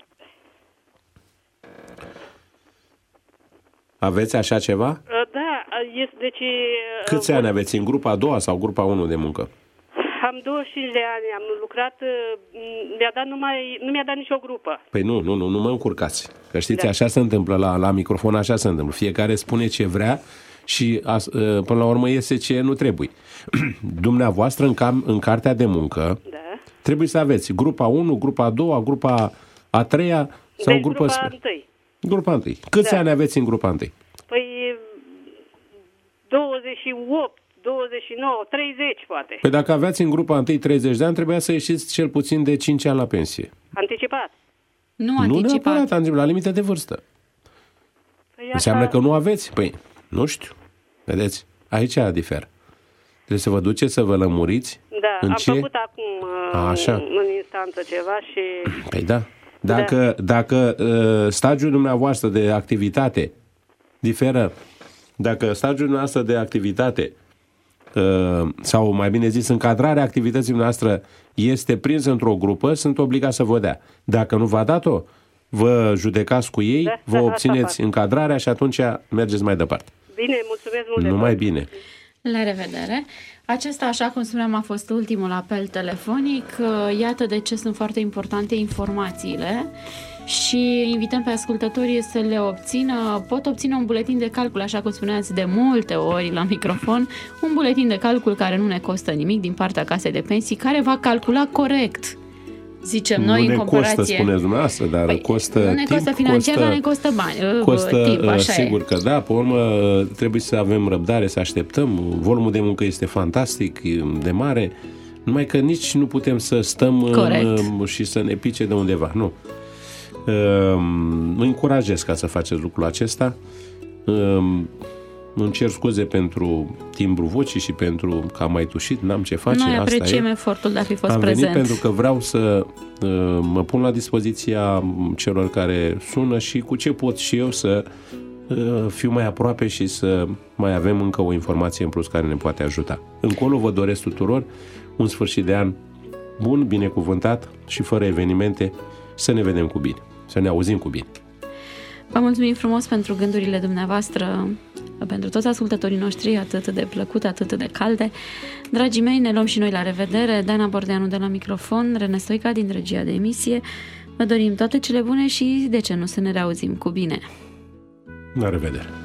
aveți așa ceva? Da, deci... Câți ani aveți în grupa a doua sau grupa unu de muncă? Am douăzeci și cinci de ani, am lucrat, mi-a dat numai, nu mi-a dat nicio grupă. Păi nu, nu, nu, nu mă încurcați. Că știți, Da. așa se întâmplă la, la microfon, așa se întâmplă. Fiecare spune ce vrea și as, până la urmă iese ce nu trebuie. Dumneavoastră, în, cam, în cartea de muncă, Da. trebuie să aveți grupa unu, grupa a doua, grupa a treia sau Deci grupa... grupa spe- întâi. Grupa întâi. Câți Da. ani aveți în grupa întâi? Păi douăzeci și opt, douăzeci și nouă, treizeci poate. Păi dacă aveați în grupa întâi treizeci de ani, trebuia să ieșiți cel puțin de cinci ani la pensie. Anticipat. Nu Nu anticipat. neapărat, anticipat, la limită de vârstă. Păi Înseamnă așa- că nu aveți? Păi, nu știu. Vedeți? Aici diferă. Trebuie să vă duceți să vă lămuriți Da, în am ce... făcut acum uh, Așa. în instanță ceva și... Păi da. Dacă, dacă uh, stagiul dumneavoastră de activitate diferă, dacă stagiul dumneavoastră de activitate uh, sau mai bine zis încadrarea activității noastre este prinsă într-o grupă, sunt obligat să vă dea. Dacă nu v-a dat-o, vă judecați cu ei, Da, vă da, obțineți asta fac. încadrarea și atunci mergeți mai departe. Bine, mulțumesc mult de Numai tot. bine. La revedere! Acesta, așa cum spuneam, a fost ultimul apel telefonic. Iată de ce sunt foarte importante informațiile și invităm pe ascultătorii să le obțină. Pot obține un buletin de calcul, așa cum spuneați de multe ori la microfon, un buletin de calcul care nu ne costă nimic din partea casei de pensii, care va calcula corect, zicem noi, nu ne în comparație. costă, spuneți dumneavoastră, dar Păi, costă nu ne timp, costă financiar, costă, dar ne costă bani, costă timp, așa sigur e. că da, pe urmă trebuie să avem răbdare, să așteptăm. Volumul de muncă este fantastic, de mare, numai că nici nu putem să stăm Corect. și să ne pice de undeva, nu. Mă încurajez ca să faceți lucrul acesta. Îmi cer scuze pentru timbru vocii și pentru că am mai tușit, n-am ce face. Noi asta apreciem e. efortul de a fi fost Am prezent. venit pentru că vreau să uh, mă pun la dispoziția celor care sună și cu ce pot și eu să uh, fiu mai aproape și să mai avem încă o informație în plus care ne poate ajuta. Încolo vă doresc tuturor un sfârșit de an bun, binecuvântat și fără evenimente, să ne vedem cu bine, să ne auzim cu bine. Vă mulțumim frumos pentru gândurile dumneavoastră, pentru toți ascultătorii noștri, atât de plăcute, atât de calde. Dragii mei, ne luăm și noi la revedere. Dana Bordeanu de la microfon, Rene Stoica din regia de emisie. Vă dorim toate cele bune și, de ce nu, să ne reauzim cu bine. La revedere!